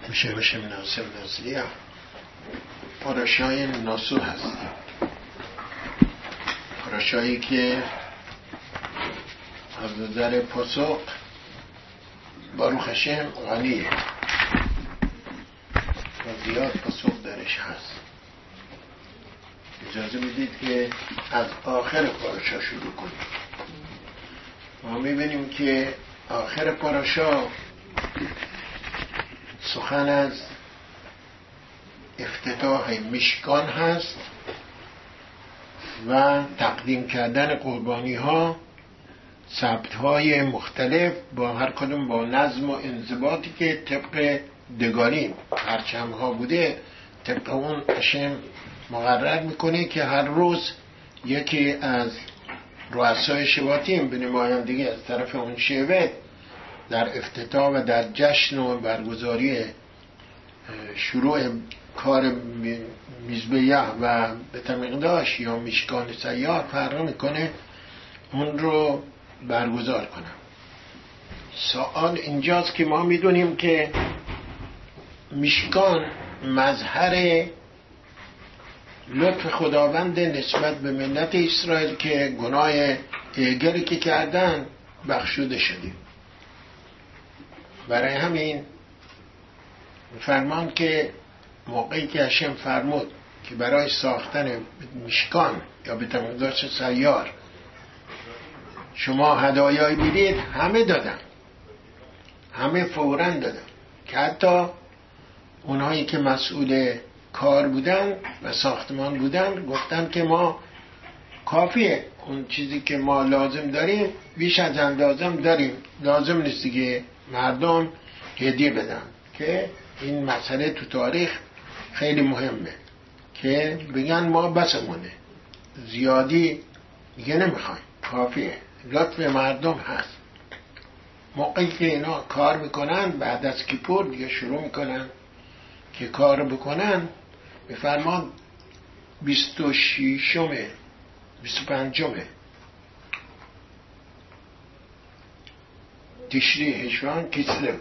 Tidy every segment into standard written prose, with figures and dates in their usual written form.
میشه ناصر ناصری پاراشای ناسو هست، پاراشایی که از نظر پاسخ باروخ هشم غنیه و زیاد پاسخ درش هست. اجازه میدید که از آخر پاراشا شروع کنیم. ما میبینیم که آخر پاراشا سخن از افتتاح مشکان هست و تقدیم کردن قربانی ها، سبت های مختلف با هر کدوم با نظم و انضباطی که طبق دگاریم پرچم ها بوده طبق اون هشم مقرر میکنه که هر روز یکی از رؤسای شباطیم به نمایندگی از طرف اون شبت در افتتاح و در جشن و برگزاری شروع کار مزبیه و بتمقداش یا مشکان سیار فرق میکنه اون رو برگزار کنم. سوال اینجاست که ما میدونیم که مشکان مظهر لطف خداوند نسبت به ملت اسرائیل که گناه ایگری که کردن بخشوده شدیم. برای همین فرمان که موقعی که هشم فرمود که برای ساختن مشکان یا به تمقداش سیار شما هدایایی بدید، همه دادن، همه فوراً دادن، که حتی اونهایی که مسئول کار بودن و ساختمان بودن گفتن که ما کافیه، اون چیزی که ما لازم داریم بیش از اندازم داریم، لازم نیست دیگه مردم هدیه بدن. که این مسئله تو تاریخ خیلی مهمه که بگن ما بسمونه، زیادی دیگه نمیخوایم، کافیه، لطف مردم هست. موقعی که اینا کار میکنن بعد از کیپور دیگه شروع میکنن که کار بکنن، بفرمان 25 تشری هشوان کسلو،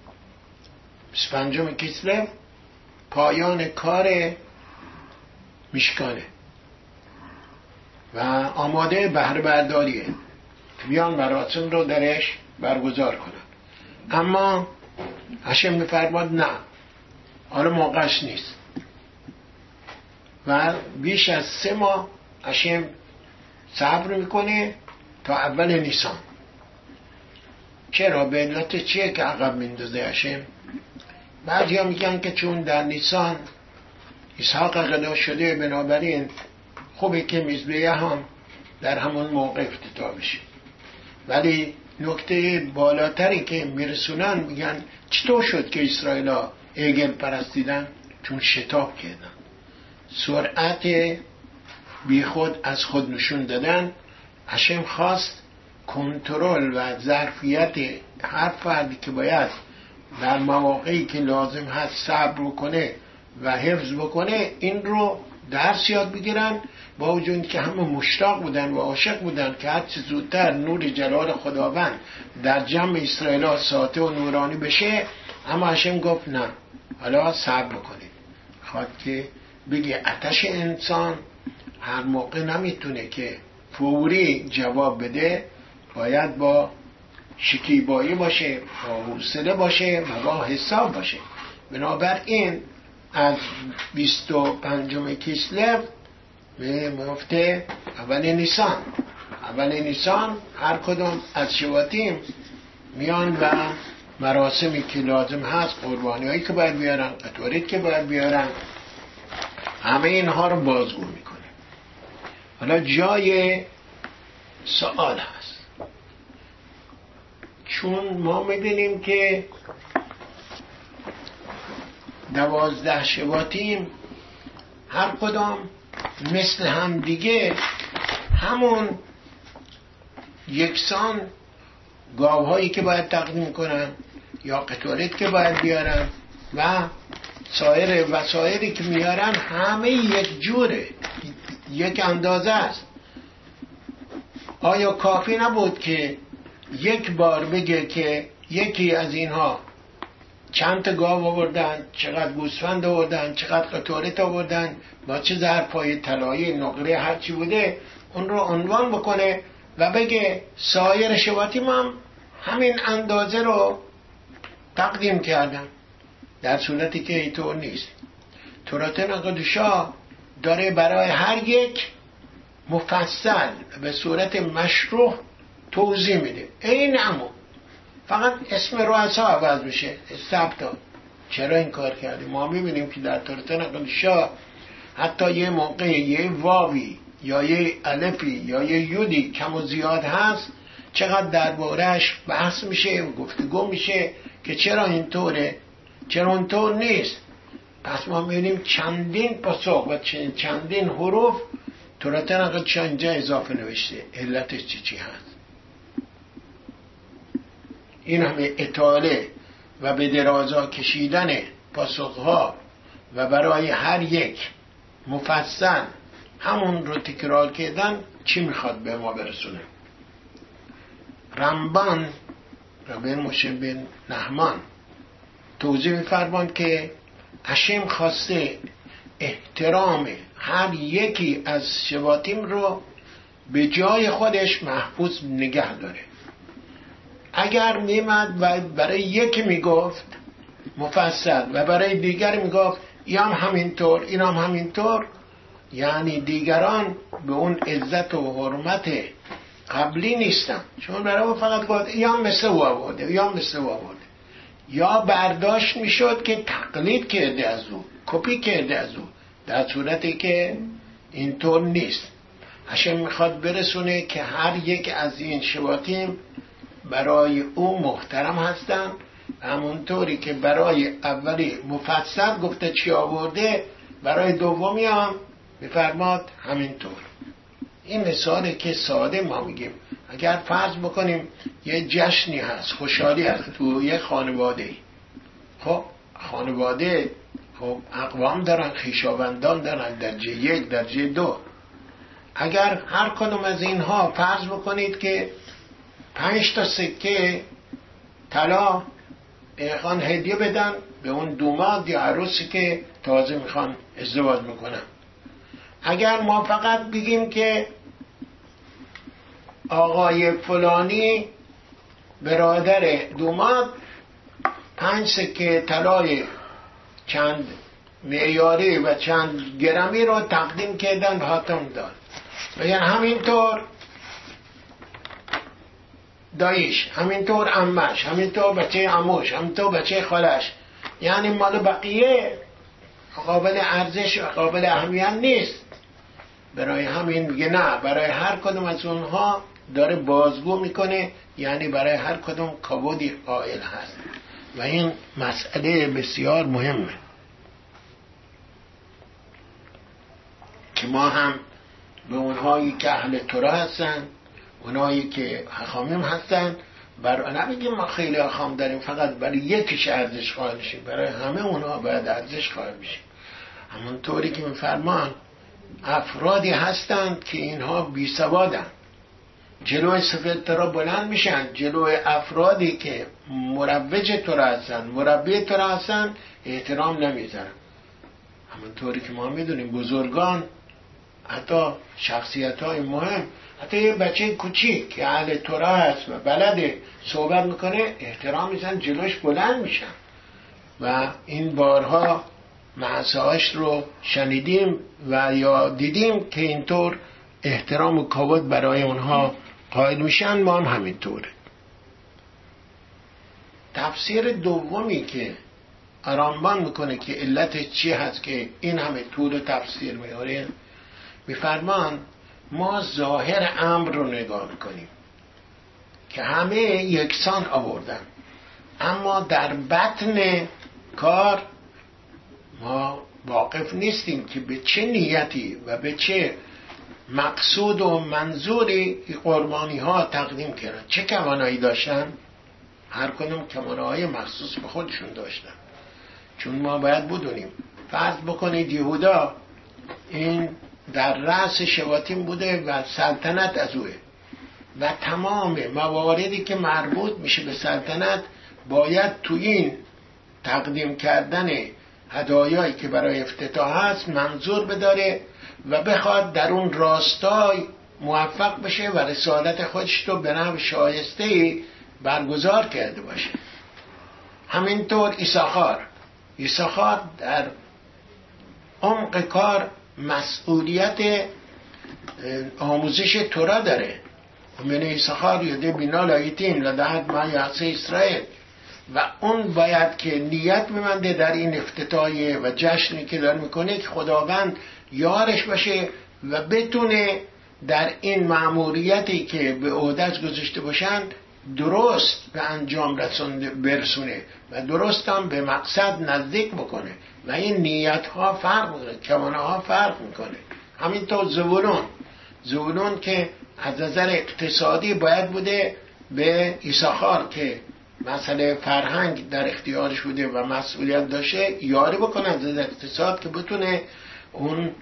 25 کسلو پایان کار مشکانه و آماده بهره برداریه، بیان مراسم رو درش برگزار کنن. اما هشم میفرماد نه، حالا موقعش نیست و بیش از 3 ماه هشم صبر میکنه تا اول نیسان. چرا؟ به علت چیه که عقب میندازه هشم؟ بعضی ها میگن که چون در نیسان اسحاق غنا شده، بنابراین خوبه که مزبیه هم در همون موقع افتتاح بشه. ولی نکته بالاتری که میرسونن میگن چطور شد که اسرائیل ها ایگل پرستیدن؟ چون شتاب کردن، سرعت بی خود از خود نشون دادن. هشم خواست کنترل و ظرفیت هر فردی که باید در مواقعی که لازم هست صبر بکنه و حفظ بکنه این رو درس یاد بگیرن، با وجود که همه مشتاق بودن و عاشق بودن که هر چه زودتر نور جلال خداوند در جمع اسرائیل ها ساطع و نورانی بشه. اما هشم گفت نه، حالا صبر کنید. خواهد که بگه آتش انسان هر موقع نمیتونه که فوری جواب بده، باید با شکیبایی باشه، با حوصله باشه و با حساب باشه. بنابراین از 25 کسلو به مفته اول نیسان هر کدوم از شباطیم میان و مراسمی که لازم هست، قربانی هایی که باید بیارن، قطوریت که باید بیارن، همه اینها رو بازگو میکنه. حالا جای سوال هست، چون ما میبینیم که 12 شباطیم هر کدام مثل هم دیگه همون یکسان گاوهایی که باید تقدیم کنن یا قطوریت که باید بیارن و سایر وسایلی که میارن همه یک جوره، یک اندازه است. آیا کافی نبود که یک بار بگه که یکی از اینها چند تا گاو آوردن، چقدر گوسفند آوردن، چقدر قطورت آوردن، با چه ظرفای طلایی نقره هرچی بوده اون رو عنوان بکنه و بگه سایر شباطیم هم همین اندازه رو تقدیم کردن، در صورتی که اینطور نیست. تورات نقدشا داره برای هر یک مفصل به صورت مشروح توضیح میده. این همون فقط اسم رؤسا عوض میشه، ثبت. چرا این کار کردیم؟ ما میبینیم که در تورات نقدشا حتی یه موقع یه واوی یا یه الفی یا یه یودی کم و زیاد هست، چقدر درباره‌اش بحث میشه و گفتگو میشه که چرا اینطوره، چرا اونطور نیست. پس ما میبینیم چندین پاسخ و چندین حروف تورات نقدشا اینجا اضافه نوشته. علتش چی هست؟ این همه اطاله و به درازا کشیدن پاسخها و برای هر یک مفصل همون رو تکرار کردن چی میخواد به ما برسونه؟ رمبان ربین موشه بن نحمان توضیح می‌فرماند که هشم خواسته احترام هر یکی از شباطیم رو به جای خودش محفوظ نگه داره. اگر میمد و برای یکی میگفت مفصل و برای دیگر میگفت این هم همینطور این هم همینطور، یعنی دیگران به اون عزت و حرمت قبلی نیستن، چون برای او فقط گفت یا مثل او آورده یا مثل او آورده، یا برداشت میشد که تقلید کرده از او، کپی کرده از او، در صورتی که اینطور نیست. هشم میخواد برسونه که هر یک از این شباطیم برای او محترم هستن، همونطوری که برای اولی مفصل گفته چی آورده، برای دومی هم بفرماد همینطور. این مثاله که ساده ما میگیم. اگر فرض بکنیم یه جشنی هست، خوشحالی هست تو یه خانواده، خب خانواده خب اقوام دارن، خویشاوندان دارن، درجه 1 درجه 2. اگر هر کدوم از اینها فرض بکنید که 5 تا سکه طلا میخوان هدیه بدن به اون دوماد یا عروسی که تازه میخوان ازدواج میکنن، اگر ما فقط بگیم که آقای فلانی برادر دوماد 5 سکه طلای چند معیاری و چند گرمی رو تقدیم کردن به حاتم داد، و یعنی همینطور داییش، همینطور عمش، همینطور بچه عموش، همینطور بچه خالش، یعنی مال بقیه قابل ارزش و قابل اهمیت نیست. برای همین میگه نه، برای هر کدوم از اونها داره بازگو میکنه، یعنی برای هر کدوم کبودی قائل هست و این مسئله بسیار مهمه که ما هم به اونهایی که اهل تورا هستن، اونهایی که حخامیم هستن، نمیگیم ما خیلی حخام داریم فقط برای یکیش ارزش قائل شیم، برای همه اونها باید ارزش قائل بشیم. همونطوری که میفرمان افرادی هستند که اینها بی سوادن، جلوی صفت تورا بلند میشن، جلوی افرادی که مروج تورا هستن، مربی تورا هستن احترام نمیذارن. همونطوری که ما میدونیم بزرگان، حتی شخصیت های مهم، حتی یه بچه کوچیک که اهل تورا هست و بلد صحبت میکنه احترام میزن، جلوش بلند میشن و این بارها معصاش رو شنیدیم و یا دیدیم که اینطور احترام و کبود برای اونها قائل میشن. ما هم همینطوره. تفسیر دومی که رامبان میکنه که علت چی هست که این همه طول تفسیر میاره، میفرمان ما ظاهر امر رو نگاه میکنیم که همه یکسان آوردن، اما در بطن کار ما واقف نیستیم که به چه نیتی و به چه مقصود و منظوری قربانی ها تقدیم کردن، چه کوانایی داشتن. هر کدوم کوانای مخصوص به خودشون داشتن، چون ما باید بدونیم. فرض بکنید یهودا این در رأس شباطیم بوده و سلطنت از اوه و تمام مواردی که مربوط میشه به سلطنت باید تو این تقدیم کردن هدایایی که برای افتتاح هست منظور بداره و بخواد در اون راستای موفق بشه و رسالت خودش رو به نحو شایسته‌ای برگزار کرده باشه. همینطور ایساخار در عمق کار مسئولیت آموزش تورا داره. من ایساخار یده بینا لایتین لدهد ما یعصی اسرائیل، و اون باید که نیت بمنده در این افتتاحیه و جشنی که داره میکنه که خداوند یارش باشه و بتونه در این مأموریتی که به عهده‌اش گذاشته باشند درست به انجام برسونه و درست هم به مقصد نزدیک بکنه و این نیت ها فرق میکنه، کوانه ها فرق میکنه. همینطور زبولون که از نظر اقتصادی باید بوده به ایساخار که مسئله فرهنگ در اختیارش بوده و مسئولیت داشته یاری بکنه از اقتصاد که بتونه اون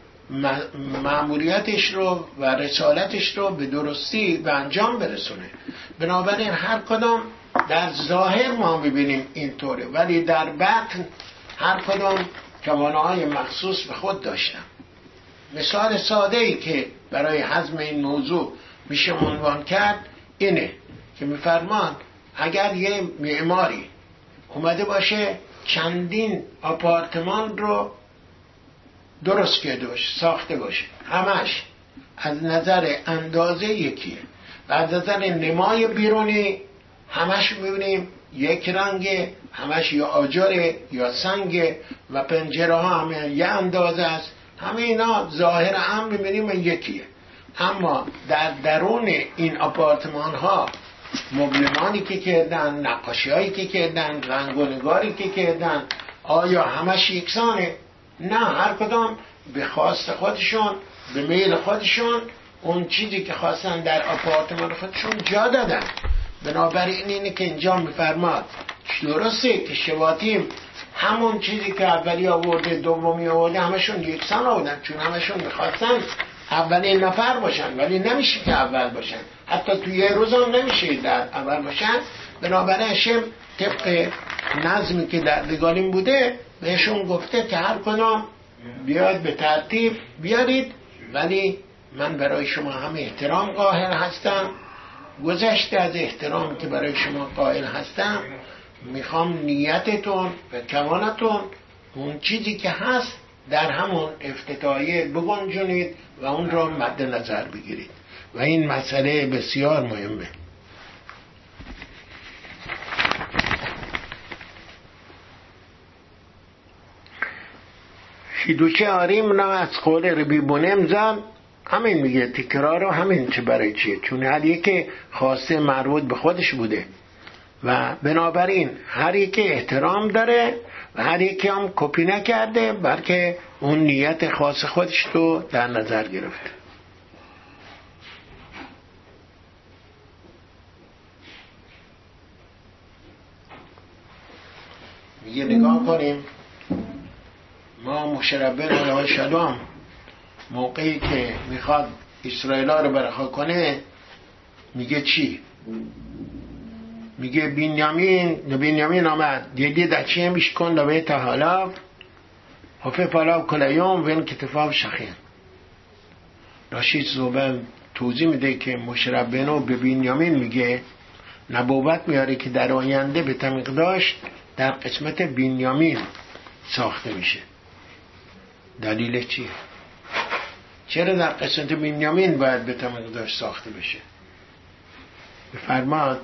مأموریتش رو و رسالتش رو به درستی به انجام برسونه. بنابراین هر کدام در ظاهر ما میبینیم اینطوره، ولی در باطن هر کدام توانایی مخصوص به خود داشتن. مثال ساده‌ای که برای هضم این موضوع میشه عنوان کرد اینه که میفرمان اگر یه معماری اومده باشه چندین آپارتمان رو درست کرده باشه، ساخته باشه، همش از نظر اندازه یکیه و از نظر نمای بیرونی همش میبینیم یک رنگه، همش یا آجره یا سنگه و پنجره ها همه یه اندازه است، همه اینا ظاهر هم میبینیم یکیه. اما در درون این آپارتمان ها مبلمانی که کردن، نقاشی هایی که کردن، رنگ و نگاری که کردن، آیا همش یکسانه؟ نه، هر کدام به خواست خودشون، به میل خودشون اون چیزی که خواستن در آپارتمان خودشون جا دادن. بنابراین اینه که اینجا میفرماد درسته که شباتیم همون چیزی که اولی آورده دومی آورده همشون یکسان آوردن، چون همشون میخواستن اولین نفر باشن، ولی نمیشه که اول باشن، حتی توی یه روز هم نمیشه در اول باشن. بنابراین هشم طبق نظمی که در دگالین بوده بهشون گفته که هر کدام بیاید به ترتیب بیارید، ولی من برای شما هم احترام قائل هستم. گذشته از احترام که برای شما قائل هستم میخوام نیتتون و کوانتون اون چیزی که هست در همون افتتاحیه بگنجونید و اون را مد نظر بگیرید و این مسئله بسیار مهمه. شیدوچه آریم نه از قول ربی بونم زن همین میگه تکرار رو همین چه برای چیه، چون هر یکی خواسته مربوط به خودش بوده و بنابراین هر یکی احترام داره و هر یکی هم کپی نکرده بلکه اون نیت خاص خودش رو در نظر گرفته. میگه نگاه کنیم ما مشربه علیه شلام موقعی که میخواد اسرائیل رو برخا کنه میگه چی؟ میگه بنیامین آمد دیدی دچه میش کن لبه تحالاف حفه پالاو کلیوم وین کتفاف شخین. راشید زوبن توضیح میده که مشربنو به بنیامین میگه نبوت میاره که در آینده به تمقداش در قسمت بنیامین ساخته میشه. دلیل چیه؟ چرا در قسمت بنیامین باید به تمقداش ساخته بشه؟ بفرماد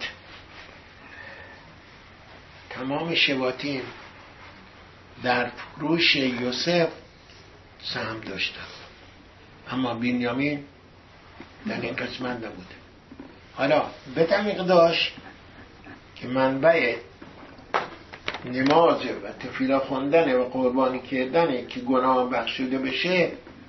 تمام شباطین در فروش یوسف سهم داشتن، اما بنیامین در این قسمت نبوده. حالا به تمقداش که منبع نماز و تفیلا خوندن و قربانی کردن که گناه بخشوده بشه،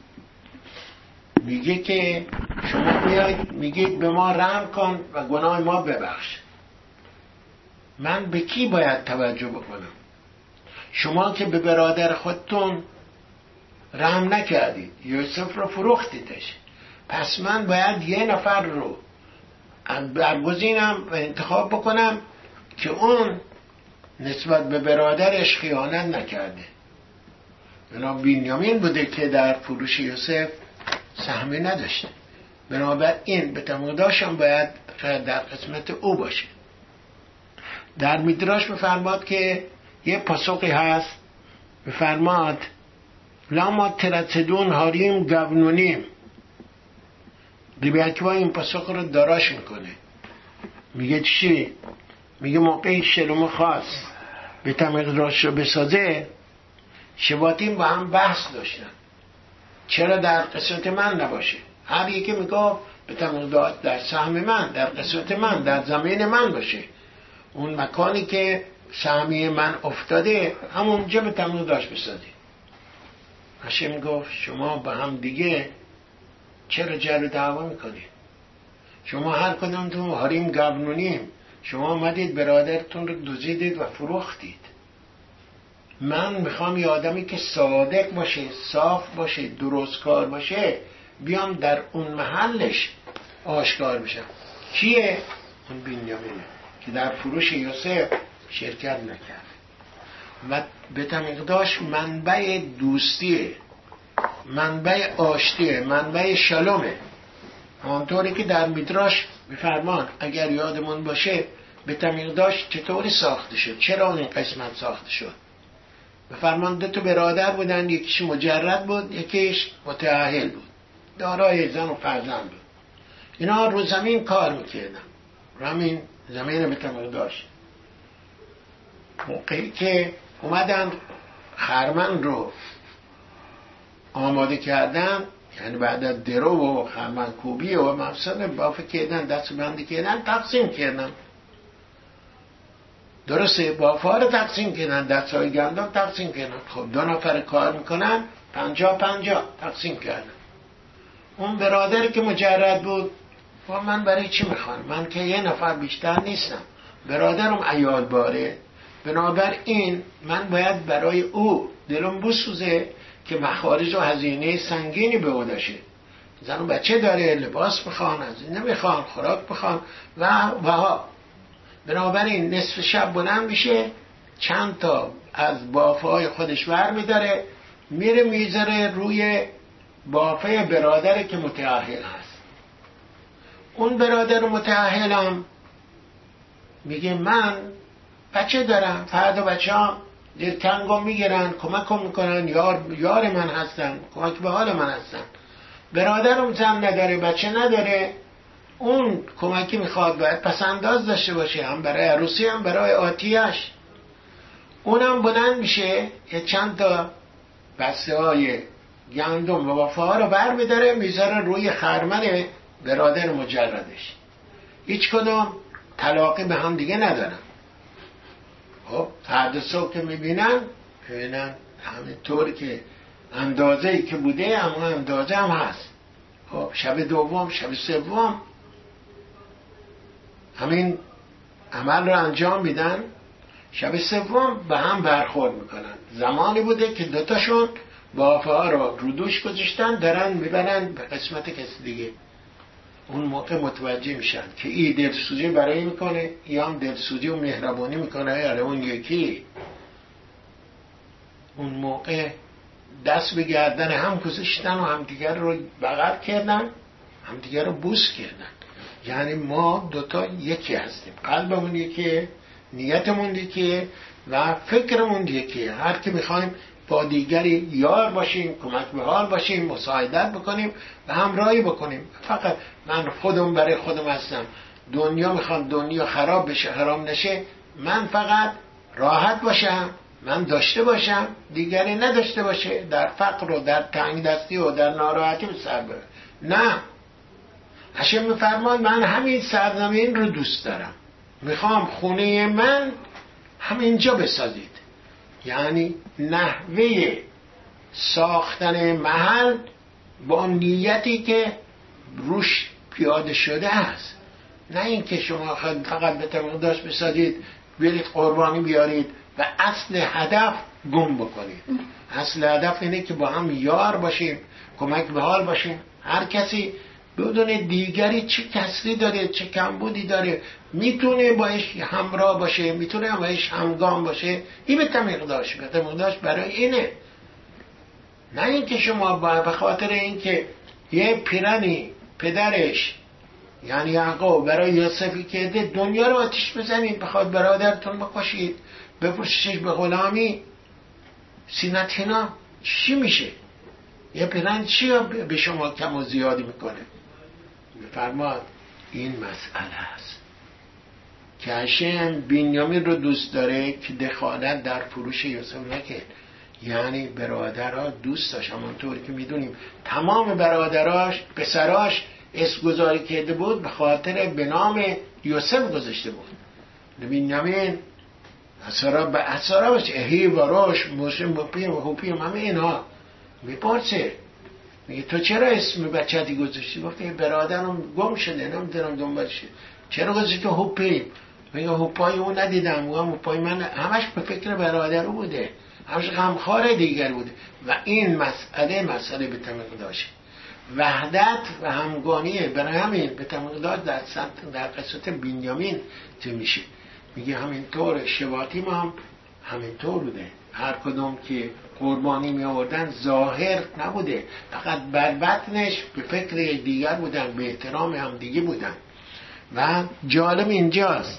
میگه که شما بیاید میگید به ما رحم کن و گناه ما ببخش. من به کی باید توجه بکنم؟ شما که به برادر خودتون رحم نکردید، یوسف رو فروختیدش، پس من باید یه نفر رو برگزینم و انتخاب بکنم که اون نسبت به برادرش خیانت نکرده. بنابراین بنیامین بوده که در فروش یوسف سهمی نداشته، بنابراین به تموداش هم باید در قسمت او باشه. در میدراش بفرماد که یه پاسخی هست، بفرماد لما ترتدون هاریم گونونیم. ربی عکبا این پاسخ رو داراش میکنه، میگه چی؟ میگه موقعی شلوم خواست به تمیدراش رو بسازه، شباطین با هم بحث داشتن چرا در قسمت من نباشه. هر یکی میگه به تمیدراش در سهم من، در قسمت من، در زمین من باشه. اون مکانی که سهمی من افتاده همونجا به تمیدراش بسازه. هاشم گفت شما با هم دیگه چرا جر و دعوا میکنید؟ شما هر کدومتون هاریم گونونیم، شما آمدید برادرتون رو دزدیدید و فروختید. من میخوام یه آدمی که صادق باشه، صاف باشه، درست کار باشه بیام در اون محلش آشکار بشم. کیه؟ اون بنیامینه که در فروش یوسف شرکت نکرد و به تمیداش منبع دوستیه، منبع آشتیه، منبع شلومه. همانطوری که در میدراش میفرمان اگر یادمون باشه به تمیداش چطوری ساخته شد، چرا اون قسمت ساخته شد. بفرمان دو تا برادر بودن، یکیش مجرد بود، یکیش متأهل بود، دارای زن و فرزند بود. اینا رو زمین کار میکردن، رو همین زمین به تمیداش. موقعی که اومدن خرمن رو آماده کردن، یعنی بعد از درو و خرمن کوبی و مفصل بافه کردن، دست بندی کردن، تقسیم کردن. درسته، بافه ها رو تقسیم کردن، دست های گندم تقسیم کردن. خب 2 نفر کار میکنن، 50-50 تقسیم کردن. اون برادری که مجرد بود و من برای چی میخوام؟ من که 1 نفر بیشتر نیستم، برادرم عیال باره، بنابراین من باید برای او دلم بسوزه که مخارج و هزینه سنگینی به او داشه. زن و بچه داره، لباس بخوان، هزینه بخوان، خوراک بخوان و ها. بنابراین نصف شب بلند میشه، چند تا از بافه های خودش ور میداره، میره میذاره روی بافه برادر که متأهل هست. اون برادر متأهلم میگه من بچه دارم، فردا بچه ها دلتنگم میگیرن، کمکم میکنن، یار من هستن، کمک به حال من هستن. برادرم زن نداره، بچه نداره، اون کمکی میخواد، باید پسنداز داشته باشه، هم برای عروسی هم برای آتیش. اونم بلند میشه یه چند تا بسته های گندم و بافه ها رو بر میداره، میذاره روی خرمن برادر مجردش. هیچ کدوم طلاقی به هم دیگه ندارن. خب فردا صبح که میبینن همین طور که اندازه‌ای که بوده اما اندازه هم هست. خب شب دوم، شب سوم همین عمل رو انجام میدن، شب سوم به هم برخورد میکنن. زمانی بوده که دوتاشون بافه ها رو دوش گذاشتن، دارن میبرن به قسمت کسی دیگه. اون موقع متوجه میشن که این دلسوزی برای میکنه، یا هم دلسوزی و مهربانی میکنه یا اون یکی. اون موقع دست به گردن هم گذاشتن و همدیگر رو بغل کردن، همدیگر رو بوس کردن. یعنی ما دوتا یکی هستیم، قلبمون یکیه، نیتمون یکیه و فکرمون یکیه. هر که میخوایم با دیگری یار باشیم، کمک به حال باشیم، مساعدت بکنیم و همراهی بکنیم. فقط من خودم برای خودم هستم، دنیا میخوام دنیا خراب بشه، حرام نشه، من فقط راحت باشم، من داشته باشم، دیگری نداشته باشه، در فقر و در تنگ دستی و در ناراحتی به سر بره. نه، هاشم میفرماد من همین سرزمین رو دوست دارم، میخوام خونه من همینجا بسازید. یعنی نحوه ساختن محل با نیتی که روش پیاده شده است، نه اینکه شما فقط به تمداش بسازید، برید قربانی بیارید و اصل هدف گم بکنید. اصل هدف اینه که با هم یار باشیم، کمک به حال باشیم، هر کسی بدون دیگری چه کسری داره، چه کمبودی داره، میتونه باش همراه باشه، میتونه باش همگام باشه. این به مقدارش برای اینه. نه اینکه شما به خاطر اینکه یه پیرنی پدرش یعنی یعقوب برای یوسفی که دنیا رو آتیش بزنید، بخواد برادرتون بکشید، بفروشیش به غلامی، سینتینا چی میشه؟ یه پیرن چی به شما کم و زیادی میکنه؟ میفرماد این مسئله است که هشم بنیامین رو دوست داره که دخالت در فروش یوسف نکرد. یعنی برادرها دوست داشت، همونطوری که میدونیم تمام برادراش پسراش اسمگذاری کرده بود به خاطر به نام یوسف گذاشته بود. بنیامین اسرا باشه اهی و روش موسیم بپیم و خوپیم همه اینها. میپرسه میگه تو چرا اسم بچه‌تی گذاشتی؟ گفته برادرم گم شده نمیدونم دنبالشه. چرا گذاشتی تو هوپیم؟ میگه هوپای اون ندیدم، میگم هوپای من همش به فکر برادرو بوده، همش غمخوار دیگر بوده. و این مسئله به تمام داشت وحدت و همگانی. برای همین به تمام در قصه بنیامین تو میشه میگه همینطور شباطیم هم همینطور بوده. هر کدوم که قربانی می آوردن ظاهر نبوده، فقط بر بطنش به فکر دیگر بودن، به احترام هم دیگه بودن. و جالب اینجاست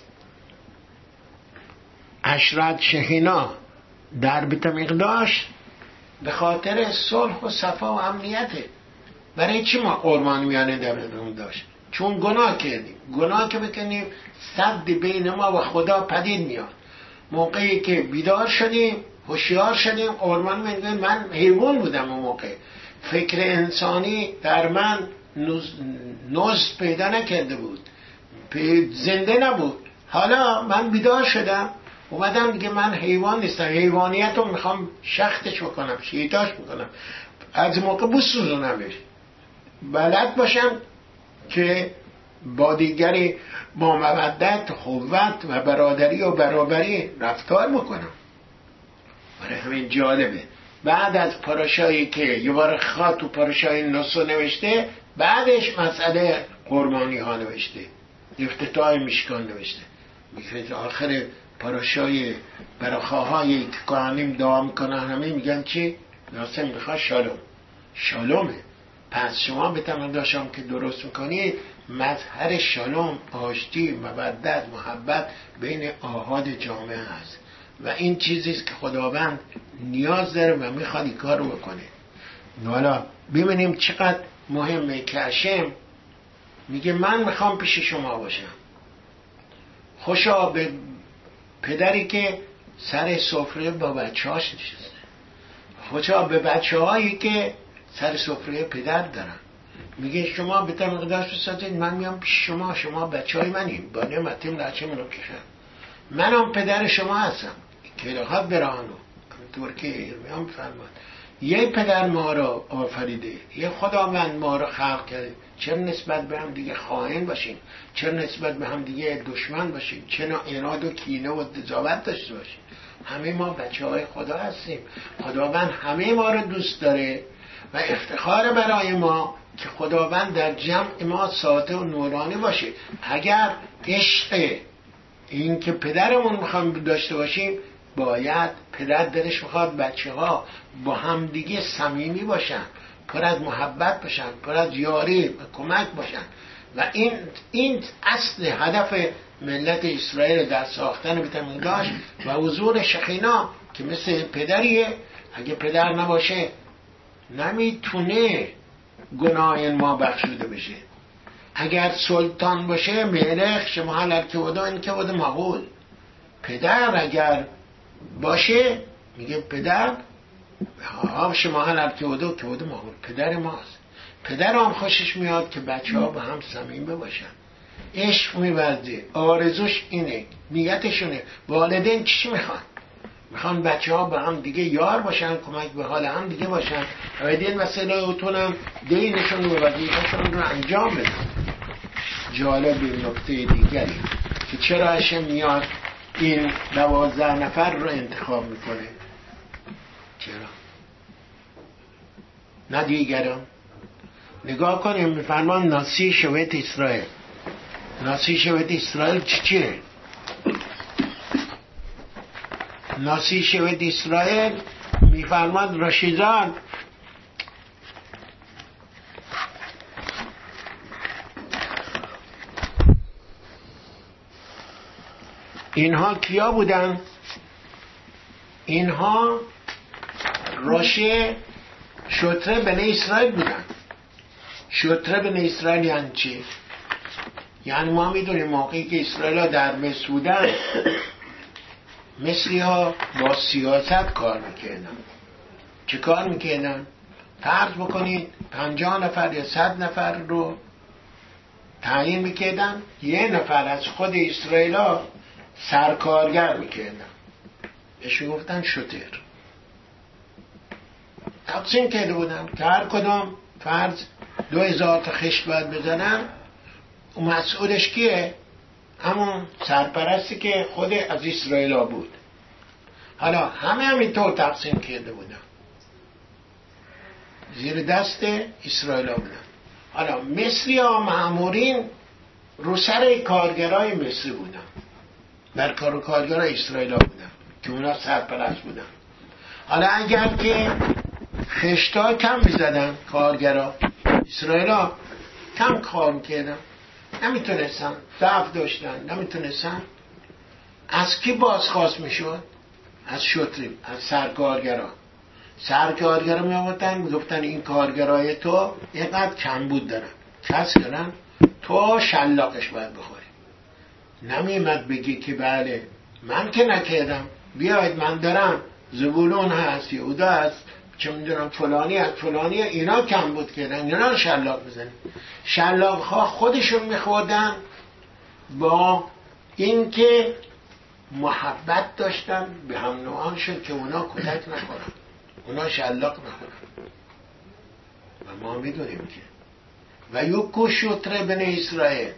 عشرت شهینا در بیت مقداش به خاطر صلح و صفا و امنیته. برای چی ما قربانی میانه در بیت مقداش؟ چون گناه کردیم. گناه که بکنیم صد بین ما و خدا پدید میاد. موقعی که بیدار شدیم هوشیار شدیم قربان میگن من حیوان بودم اون موقع، فکر انسانی در من نزد پیدا نکرده بود، زنده نبود. حالا من بیدار شدم اومدم دیگه من حیوان نیستم، حیوانیت رو میخوام شختش بکنم، شیطاش بکنم، از موقع بسوزونمش، بلد باشم که با دیگری با مودت قوت و برادری و برابری رفتار بکنم. برای همین جالبه بعد از پاراشایی که یه بار خاط تو پاراشای نصو نوشته، بعدش مسئله قربانی ها نوشته، افتتاح میشکان نوشته. میگه آخر پاراشای براخاهایی که کهانیم دعا میکنن همه میگن چی؟ ناسم میخواد شالومه. پس شما به تمام که درست میکنید مظهر شالوم، آشتی، مودت، محبت بین آحاد جامعه هست و این چیزیست که خداوند نیاز داره و میخواد این کار رو بکنه. حالا ببینیم چقدر مهمه که هشم میگه من میخوام پیش شما باشم. خوشا به پدری که سر سفره با بچه هاش نشسته، خوشا به بچه هایی که سر سفره پدر دارن. میگه شما به مقدارش بسازید من میام پیش شما بچه های منیم، با نعمتیم لچه منو کشن، منم پدر شما هستم که لحظت برانو طور که میام فرماد یه پدر ما رو آفریده، یه خداوند ما رو خلق کرده. چرا نسبت به هم دیگه خائن باشیم؟ چرا نسبت به هم دیگه دشمن باشیم؟ چرا عناد و کینه و قضاوت داشته باشیم؟ همه ما بچه های خدا هستیم. خداوند همه ما رو دوست داره و افتخار برای ما که خداوند در جمع ما ساطع و نورانی باشه. اگر عشق این که پدرمون میخوام داشته باشیم، باید پدر دلش میخواد بچه ها با هم دیگه صمیمی باشن، پر از محبت باشن، پر از یاری و کمک باشن. و این اصل هدف ملت اسرائیل در ساختن بیت مقدس و حضور شخینا که مثل پدریه. اگه پدر نباشه نمیتونه گناه ما بخشوده بشه. اگر سلطان باشه ملک شما هر که ودا این که ودا مقول. پدر اگر باشه میگه پدر شما هر که ودا مقول پدر ماست. پدر هم خوشش میاد که بچه ها با هم صمیمی باشن، عشق می‌ورزه، آرزوش اینه، نیتشونه. والدین چی میخوان بچه ها با هم دیگه یار باشن، کمک به حال هم دیگه باشن و دین مسئله اوتونم دینشون و وظیفه‌شون رو انجام بدن. جالب نکته دیگری که چرا هشم میاد این 12 نفر رو انتخاب میکنه؟ چرا؟ نه دیگران، نگاه کنیم میفرمان ناسی شویت اسرائیل. ناسی شویت اسرائیل چیه؟ ناسی شویت اسرائیل میفرمان رشیدان اینها کیا بودن؟ اینها راشه شتر بنی اسرائیل بودن. شتر بنی اسرائیل یعنی چی؟ یعنی ما میدونیم موقعی که اسرائیل ها در مصر بودن، مصری ها با سیاست کار میکردن. چه کار میکردن؟ فرض بکنید 50 نفر یا 100 نفر رو تعیین میکردن، یه نفر از خود اسرائیل ها سرکارگر میکردن، بهشون گفتن شتر. تقسیم کرده بودن که هر کدام فرض 2000 تا خشت باید بزنن. و مسئولش کیه؟ همون سرپرستی که خود از اسرائیل ها بود. حالا همینطور تقسیم کرده بودن، زیر دست اسرائیل ها بودن. حالا مصری ها مأمورین رو سر کارگرای مصری بودن، در کار کارگرای اسرائیل ها بودن که اونا سرپرست بودن. حالا اگر که خشتا کم میزدن کارگرا، اسرائیل ها کم کار میکردن، نمیتونستن، ضعف داشتن، نمیتونستن، از کی بازخواست میشد؟ از شتری، از سرکارگرا. سرکارگرا میامدن میگفتن این کارگرای تو اینقدر کمبود دارن، کس کردن، تو شلاقش باید بخوری. نمیمد بگی که بله من که نکردم، بیاید من دارم، زبولون هست، یهودا هست، چه میدونم فلانی از فلانی، اینا کم بود کردن، اینا شلاق بزنن. شلاق ها خودشون میخوردن با اینکه محبت داشتن به هم نوعانشون که اونا کتک نخورن، اونا شلاق نخورن. و ما میدونیم که و یکو شتر بنی اسرائیل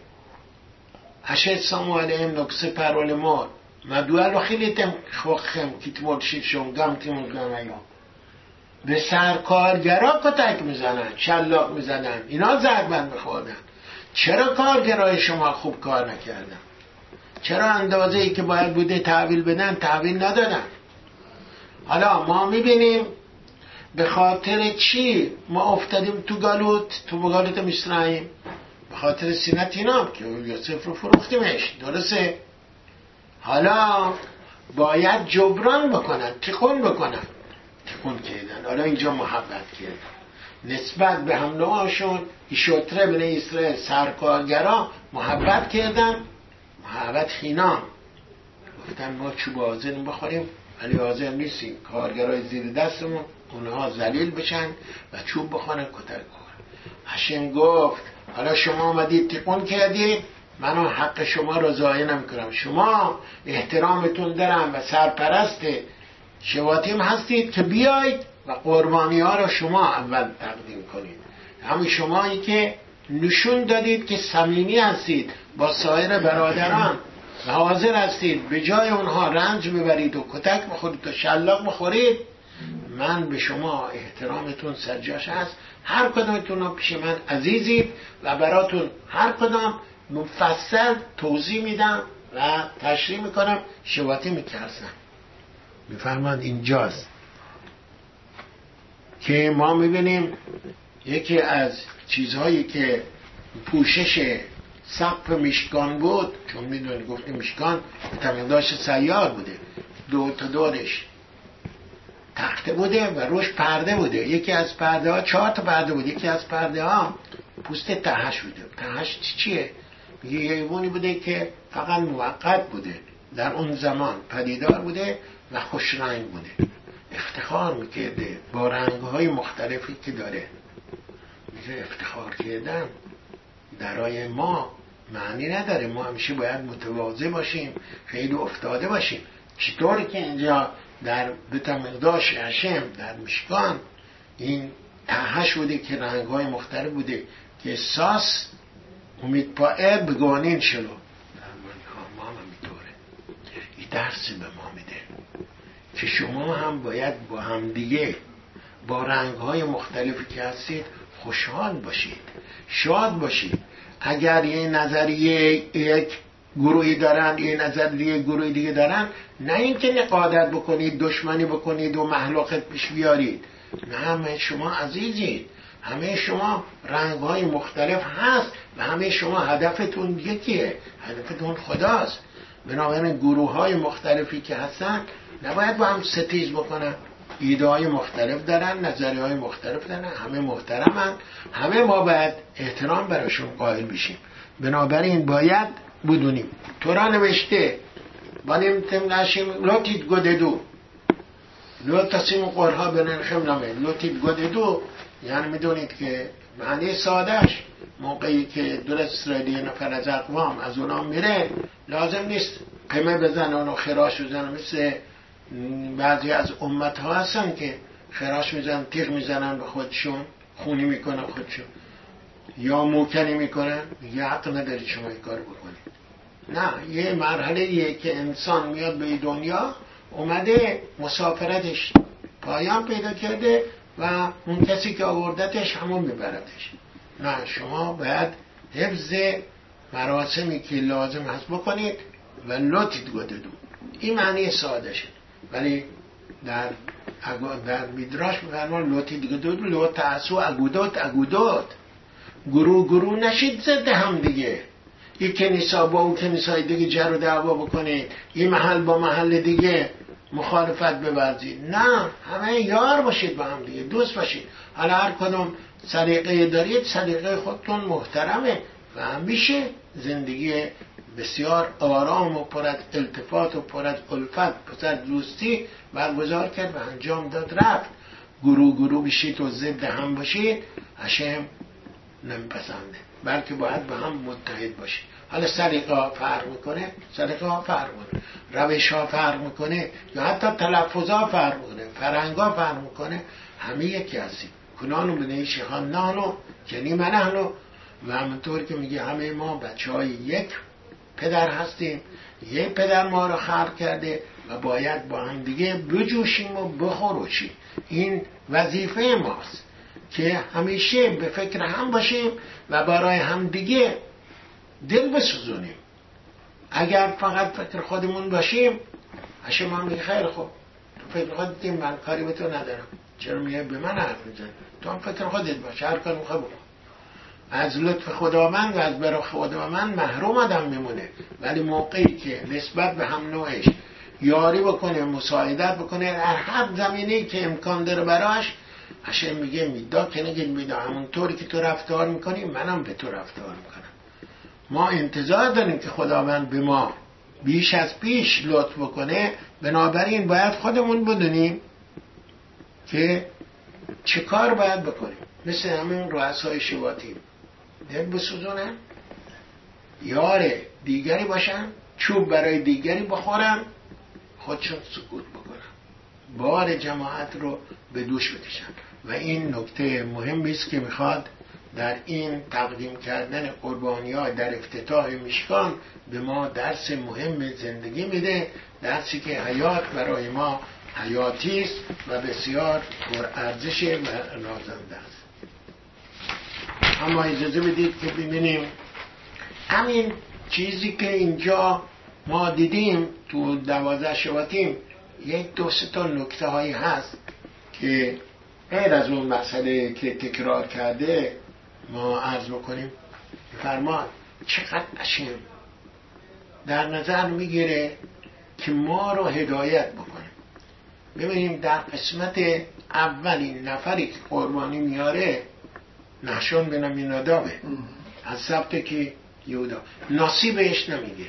اشد ساموالهم نکسه پرول مار مدوال و خیلی تم خوخم کیتمول شیشون گم تیمون گم به سرکارگرا کتک میزنن، شلاق میزنن، اینا ضربت میخوردن. چرا کارگرای شما خوب کار نکردن؟ چرا اندازه ای که باید بوده تحویل بدن تحویل ندادن؟ حالا ما میبینیم به خاطر چی ما افتادیم تو گالوت مصرعیم؟ به خاطر سینت اینا که یوسف رو فروختیمش، درسته؟ حالا باید جبران بکنن، تکون بکنن، تکون کردن. حالا اینجا محبت کردن نسبت به هم نوعشون. شتره بنی اسرائیل سرکارگرا محبت کردن، محبت خینام. گفتن ما چوب حاضر بخوریم ولی حاضر نیستیم کارگرای زیر دستمون اونها ذلیل بشن و چوب بخورن، کتک بخورن. هشم گفت حالا شما آمدید تکون کردید، من حق شما رو ضایع نمی‌کنم. شما احترامتون دارم و سرپرست شواتیم هستید که بیایید و قربانی ها رو شما اول تقدیم کنید. همین شمایی که نشون دادید که صمیمی هستید با سایر برادران و حاضر هستید به جای اونها رنج ببرید و کتک بخورید و شلاق بخورید، من به شما احترامتون سرجاش هست. هر کدامتون پیش من عزیزید و براتون هر کدام مفصل توضیح میدم و تشریح میکنم، شواتی میکرسم. میفرماند اینجاست که ما میبینیم یکی از چیزهایی که پوشش سقف مشکان بود، چون میدونی گفتیم مشکان تمداش سیار بوده، دو تا دورش تخته بوده و روش پرده بوده. یکی از پرده ها 4 تا پرده بود، یکی از پرده ها پوست تهش بوده. تهش چیه؟ یه حیوانی بوده که فقط موقت بوده، در اون زمان پدیدار بوده و خوش رنگ بوده، افتخار میکرده با رنگهای مختلفی که داره. میگه افتخار کردن درای ما معنی نداره، ما همیشه باید متواضع باشیم، خیلی افتاده باشیم. چطوری که اینجا در بیت المقدس هشم در مشکان این تهش بوده که رنگهای مختلف بوده که احساس امید پایه بگانین شلو، در ما هم همینطوره. این درسی به ما میده که شما هم باید با هم دیگه با رنگهای مختلفی که هستید خوشحال باشید، شاد باشید. اگر یه نظریه یک گروهی دارن، یه نظریه گروهی دیگه دارن، نه اینکه نقادت بکنید، دشمنی بکنید و مهلوکت پیش بیارید. نه، همه شما عزیزید، همه شما رنگ‌های مختلف هست و همه شما هدفتون یکیه، هدفتون خداست. بنابراین گروه‌های مختلفی که هستن نباید با هم ستیز بکنن. ایده‌های مختلف دارن، نظریه‌های مختلف دارن، همه محترمن، همه ما باید احترام براشون قائل بشیم. بنابراین باید بدونیم تورا نوشته بانیم تمناشیم لوتید گددو لوتاسیم قرها بنرخم نامه. لوتید گددو یعنی میدونید که معنی سادهش موقعی که درست رادی نفر از اقوام از اونا میره، لازم نیست قمه بزنن و خراش بزنن. مثل بعضی از امت ها هستن که خراش میزنن، تیغ میزنن به خودشون، خونی میکنن خودشون، یا موکنی میکنن. یه حق نداری شما این کار بکنید. نه، یه مرحله یه که انسان میاد به دنیا، اومده مسافرتش پایان پیدا کرده و اون کسی که آوردتش همون میبردش. نه، شما باید حفظ مراسمی که لازم هست بکنید و لوتید گددو. این معنی ساده شد. ولی در میدراش میفرمان لوتید گددو لوت تعسو اگودوت. گروه نشید ضد هم دیگه. این کنیسا با اون کنیسای دیگه جر و دعوا بکنید، این محل با محل دیگه مخالفت بورزید. نه، همه یار باشید، با هم دیگه دوست باشید. حالا هر کدوم سلیقه دارید، سلیقه خودتون محترمه و همیشه زندگی بسیار آرام و پر از التفات و پر از الفت، پر از دوستی برگزار کرد و انجام داد رفت. گروه بشید و ضد هم باشید، هشم نمیپسنده، بلکه باید با هم متحد باشید. حالا سلیقه ها فرق میکنه، روش ها فرق میکنه، یا حتی تلفظ ها فرق میکنه، فرهنگ ها فرق میکنه، همه یکی هستیم. کنانو بنیشی خان نانو یعنی منهنو. و همونطور که میگه همه ما بچه های یک پدر هستیم، یک پدر ما رو خلق کرده و باید با هم دیگه بجوشیم و بخوروشیم. این وظیفه ماست که همیشه به فکر هم باشیم و برای هم دیگه دل بسوزونیم. اگر فقط فکر خودمون باشیم، هشم هم میگه خیلی خوب، تو فکر خودت، من کاری به تو ندارم، چرا میگه به من حرف میزنی؟ تو هم فکر خودت باش، هر کاری میخوای بکن. از لطف خداوند و از برای خداوند محروم آدم میمونه. ولی موقعی که نسبت به هم نوعش یاری بکنه، مساعدت بکنه در هر زمینه‌ای که امکان داره براش، هشم میگه میدا که نگید میدا، همونطوری که تو رفتار میکنی منم به تو رفتار میکنم. ما انتظار داریم که خداوند به ما بیش از پیش لطف بکنه. بنابراین باید خودمون بدونیم که چه کار باید بکنیم. مثل همین رؤسای شواطین دل بسوزونن، یار دیگری باشن، چوب برای دیگری بخورن، خودشون سکوت بکنن، بار جماعت رو به دوش بکشن. و این نکته مهمی است که میخواد در این تقدیم کردن قربانی‌ها در افتتاح مشکان به ما درس مهم زندگی میده، درسی که حیات برای ما حیاتی است و بسیار پرارزش و نازنده است. اما اجازه بدید که ببینیم همین چیزی که اینجا ما دیدیم تو 12 شباتیم، یک دو سه تا نکته هایی هست که غیر از اون مسئله که تکرار کرده ما عرض بکنیم. فرمان چقدر قشنگ در نظر میگیره که ما رو هدایت بکنه. ببینیم در قسمت اولین نفری که قربانی میاره نحشون بن امینادابه از سبت که یهودا نصیبش نمیگه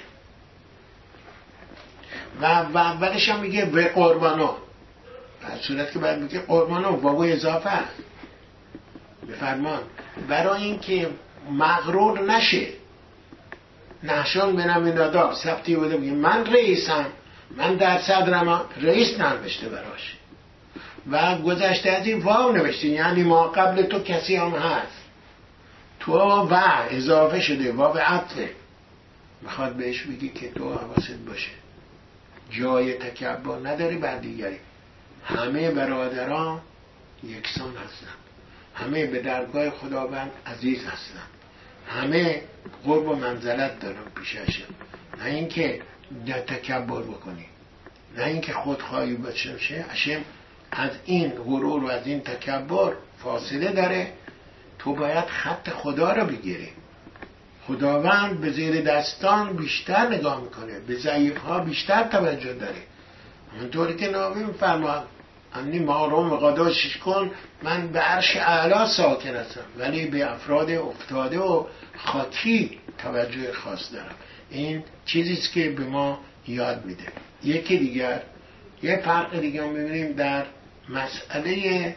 و اولش هم میگه به قربانو، در صورت که باید میگه قربانو بابا اضافه است به فرمان، برای اینکه مغرور نشه. نحشون بن امیناداب سبت یهودا میگه من رئیسم، من در صدرم، رئیس ننوشته براش و گذشته از این واو نوشته، یعنی ما قبل تو کسی هم هست، تو و اضافه شده واو عطفه، میخواد بهش بگی که تو حواست باشه جای تکبر نداری بر دیگری، همه برادران یکسان هستن. همه به درگاه خداوند عزیز هستن، همه قرب و منزلت دارن پیش هشم. نه اینکه تکبر بکنی، نه اینکه خودخواهی باشه. هشم از این غرور و از این تکبر فاصله داره. تو باید خط خدا رو بگیری. خداوند به زیر دستان بیشتر نگاه میکنه، به ضعیف ها بیشتر توجه داره. همونطوری که نبی میفرماد امنی محرم و قداشش کن، من به عرش اعلا ساکن هستم، ولی به افراد افتاده و خاکی توجه خاص دارم. این چیزیست که به ما یاد میده. یکی دیگر، یه فرق دیگه میبینیم در مسئله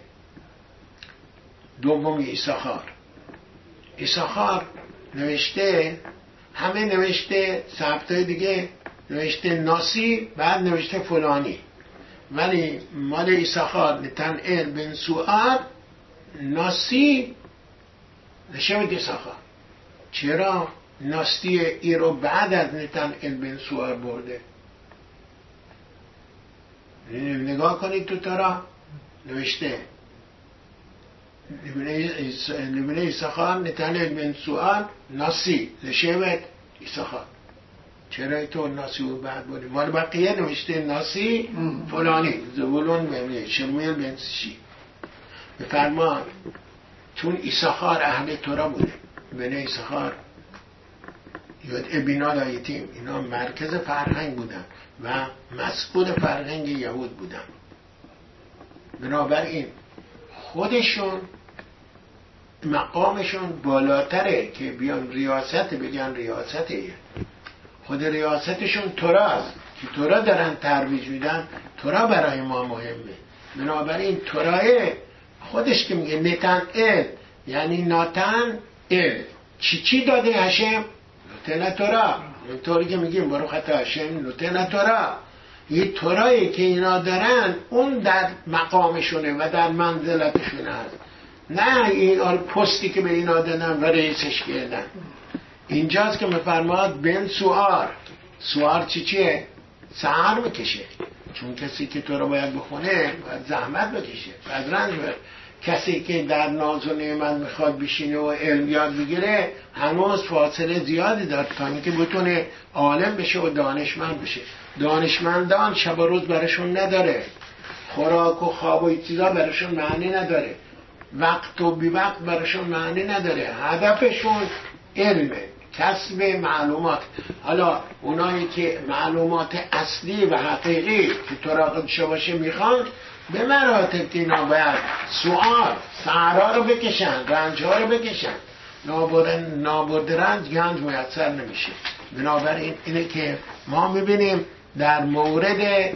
دوم ایساخار. ایساخار نوشته، همه نوشته، ثبتای دیگه نوشته ناسی، بعد نوشته فلانی، ولی مال ایساخار نتنئیل بن سوار ناسی نشمید ایساخار. چرا ناستی ای رو بعد از نتنئیل بن سوار برده؟ نگاه کنید تو تارا نوشته لبنه ایساخار نتنئیل بن سوار ناسی نشمید ایساخار. چرا تو ناسی رو بعد بودی؟ مال بقیه نوشته ناسی فلانی، زبولون بن شمویل بن شی. بفرمان چون ایساخار اهل تورا بوده، بنی ایساخار یاد ابینا لایتیم، اینا مرکز فرهنگ بودن و مسئول فرهنگ یهود بودن. بنابراین خودشون مقامشون بالاتره که بیان ریاست بگن ریاسته. خود ریاستشون توراست که تورا دارن ترویج میدن، تورا برای ما مهمه. بنابراین توراه خودش که میگه نتنئیل یعنی ناتن ال، چی داده هشم؟ نوتن تورا. اینطوری که میگیم برو خطا هشم نوتن تورا. یه تورایی که اینا دارن اون در مقامشونه و در منزلتشونه هست، نه این پستی که به اینا دادن و رئیسش کردن. اینجاست که میفرماد بن سوار چیه؟ سهر میکشه. چون کسی که تو رو باید بخونه باید زحمت بکشه، باید رنج بره. کسی که در ناز و نعمت میخواد بشینه و علم یاد بگیره هنوز فاصله زیادی داره تا اینکه بتونه عالم بشه و دانشمند بشه. دانشمندان شب و روز برشون نداره، خوراک و خواب و چیزا برشون معنی نداره، وقت و بی وقت برشون معنی نداره. هدفشون علمه، کسب معلومات. حالا اونایی که معلومات اصلی و حقیقی که تو را قدشه باشه میخوان، به مراتب که اینا باید سعرها رو بکشن، رنجها رو بکشن. نابرد رنج گنج میسر نمیشه. بنابراین اینه که ما میبینیم در مورد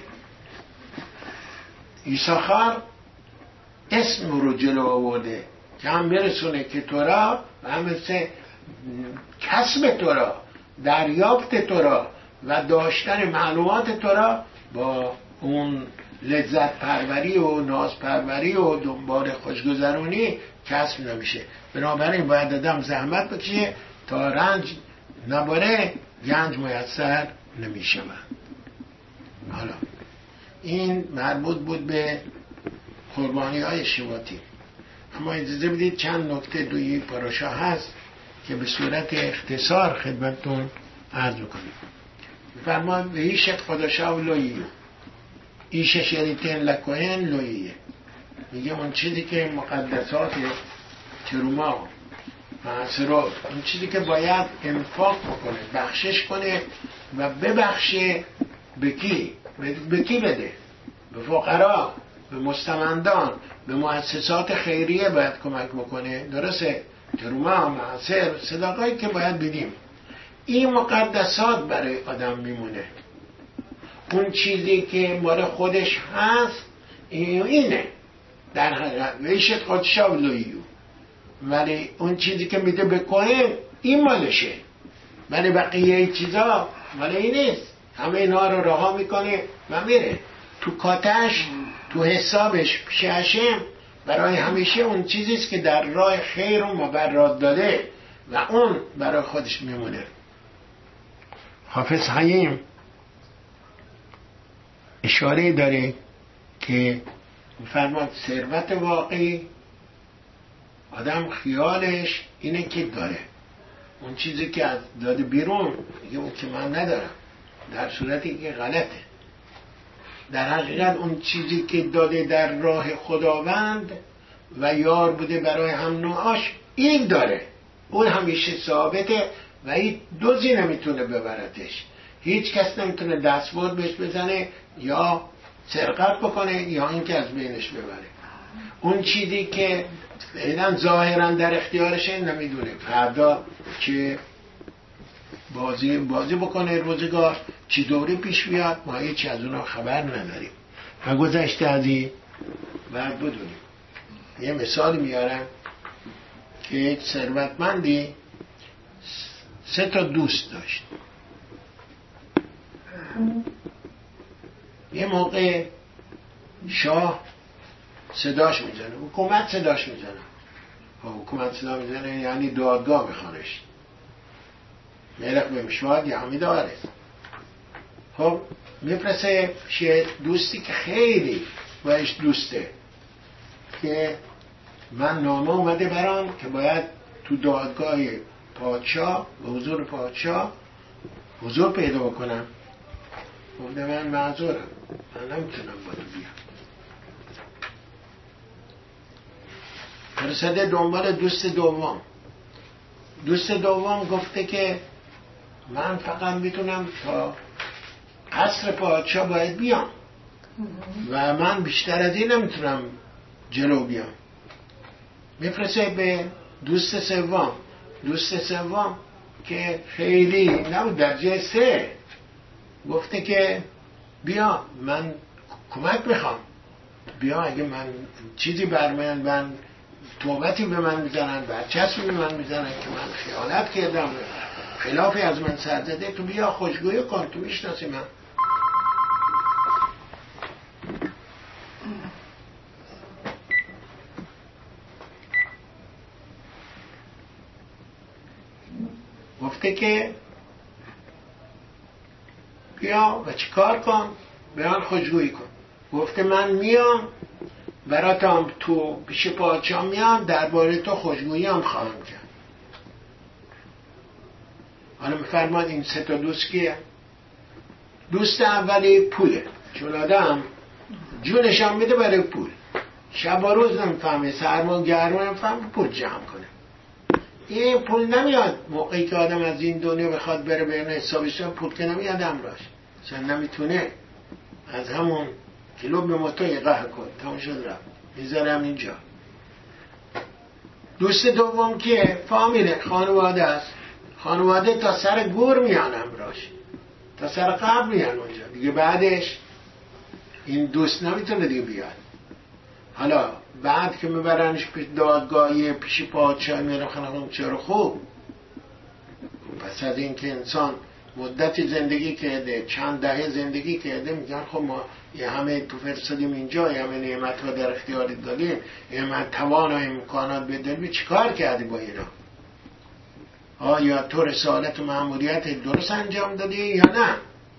ایساخار اسم رو جلو آورده که هم برسونه که تورا و هم مثل کسب تورا، دریافت تورا و داشتن معلومات تورا با اون لذت پروری و ناز پروری و دنبال خوشگذرونی کسب نمیشه. بنابراین باید آدم زحمت بکشه تا رنج نباره، گنج میسر نمیشه. حالا این مربوط بود به قربانی های شواتی. اما اجازه بدید چند نکته دوی پاراشا هست که به صورت اختصار خدمتتون عرض بکنیم. فرمان به ایش خداشا و لوییو ایش شریتن لکوهن لوییه، میگه اون چیزی که مقدسات تروما معصرات، اون چیزی که باید انفاق بکنه، بخشش کنه و ببخشه. به کی بده؟ به فقرا، به مستمندان، به مؤسسات خیریه باید کمک بکنه. درسته؟ تروما، معصر، صدقایی که باید بدیم. این مقدسات برای آدم میمونه. اون چیزی که مال خودش هست اینه در حقیقت ویشت خودشا ولویو، ولی اون چیزی که میده بکنه این مالشه، ولی بقیه چیزا مال این نیست. همه اینا رو رها میکنه و میره تو کاتش، تو حسابش پیش هشم برای همیشه اون چیزیست که در راه خیر و مبرات داده و اون برای خودش میمونه. حافظ حیم اشاره داره که فرماد ثروت واقعی آدم خیالش اینه که داره، اون چیزی که از داده بیرون میگه اون که من ندارم، در صورتی که غلطه. در حقیقت اون چیزی که داده در راه خداوند و یار بوده برای هم نوعاش، این داره، اون همیشه ثابته و هیچ دوزی نمیتونه ببرتش، هیچ کس نمیتونه دستبرد بهش بزنه یا سرقت بکنه یا اینکه از بینش ببره. اون چیزی که فعلا ظاهرا در اختیارشه نمیدونه فردا که بازی بکنه روزگار چی دوری پیش بیاد، ما هیچی از اونا خبر نداریم و گذشته از این باید بدونیم. یه مثال میارم که یک ثروتمندی 3 دوست داشت. یه موقع شاه صداش میزنه، حکومت صداش میزنه. حکومت صدا میزنه یعنی دادگاه میخوانش، ملک به مشواد یا همی داره. خب میپرسه پیش دوستی که خیلی باش دوسته که من نامه اومده برام که باید تو دادگاه پادشاه و حضور پادشاه حضور پیدا بکنم. گفته من معذورم، من نمیتونم با تو بیام. فرستاده دنبال دوست دوم گفته که من فقط میتونم تا قصر پادشاه باید بیام و من بیشتر از این نمیتونم جلو بیام. میفرسته به دوست سوم که خیلی نبود، درجه 3، گفته که بیا من کمک میخوام، بیا اگه من چیزی بر من توبتی به من میزنن، برچسبی به من میزنن که من خیانت کردم، خلافی از من سر زده، تو بیا خوشگویی کن، تو میشناسی من. گفته که بیا و چیکار کن؟ بیان خوشگویی کن. گفته من میام براتم، تو پیش پادشاه میام درباره تو خوشگویی هم خواهم کرد. حالا میفرماد این 3 دوست کیه؟ دوست اولی پوله، چون آدم جونش هم میده برای پول، شب و روز نمیفهمه، سرما گرما نمیفهمه، پول جمع کنه. این پول نمیاد موقعی که آدم از این دنیا بخواد بره بیرون حسابش، پول که نمیاد امراش، چون نمیتونه از همون کلوب به موتو قهر کن، تمام شد رفت، میذارم اینجا. دوست دوم که فامیله، خانواده است، خانواده تا سر گور میان امراش، تا سر قبر میان اونجا دیگه، بعدش این دوست نمیتونه دیگه بیاد. حالا بعد که میبرنش پیش دادگاهی پیش پادشاه میره خانم چرا خوب، پس از این که انسان مدتی زندگی کرده، چند دهه زندگی کرده، میگن خب ما یه همه تو فرستادیم اینجا، یه همه نعمت ها در اختیاری دادیم، یه همه توان و امکانات بدیم، چی کار کردی با اینا؟ آیا تو رسالت و مأموریت درست انجام دادی یا نه؟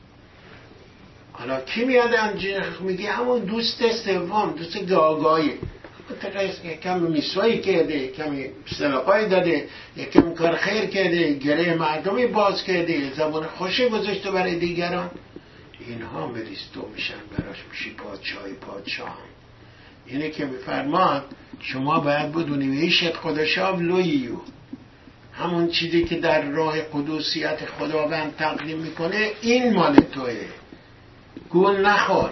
حالا کی میاد میگه همون دوست سوم، دوست گاگایی، یکم میسوایی کرده، کمی صدقایی داده، یکم کار خیر کرده، گره مردمی باز کرده، زبان خوشی گذاشته برای دیگران، اینها مریستو میشن براش میشی پادشاه. اینه که میفرماد شما باید بدونی ایشت خودشاب لوییو، همون چیزی که در راه قدوسیت خداوند تقدیم میکنه این مال توه، گول نخور.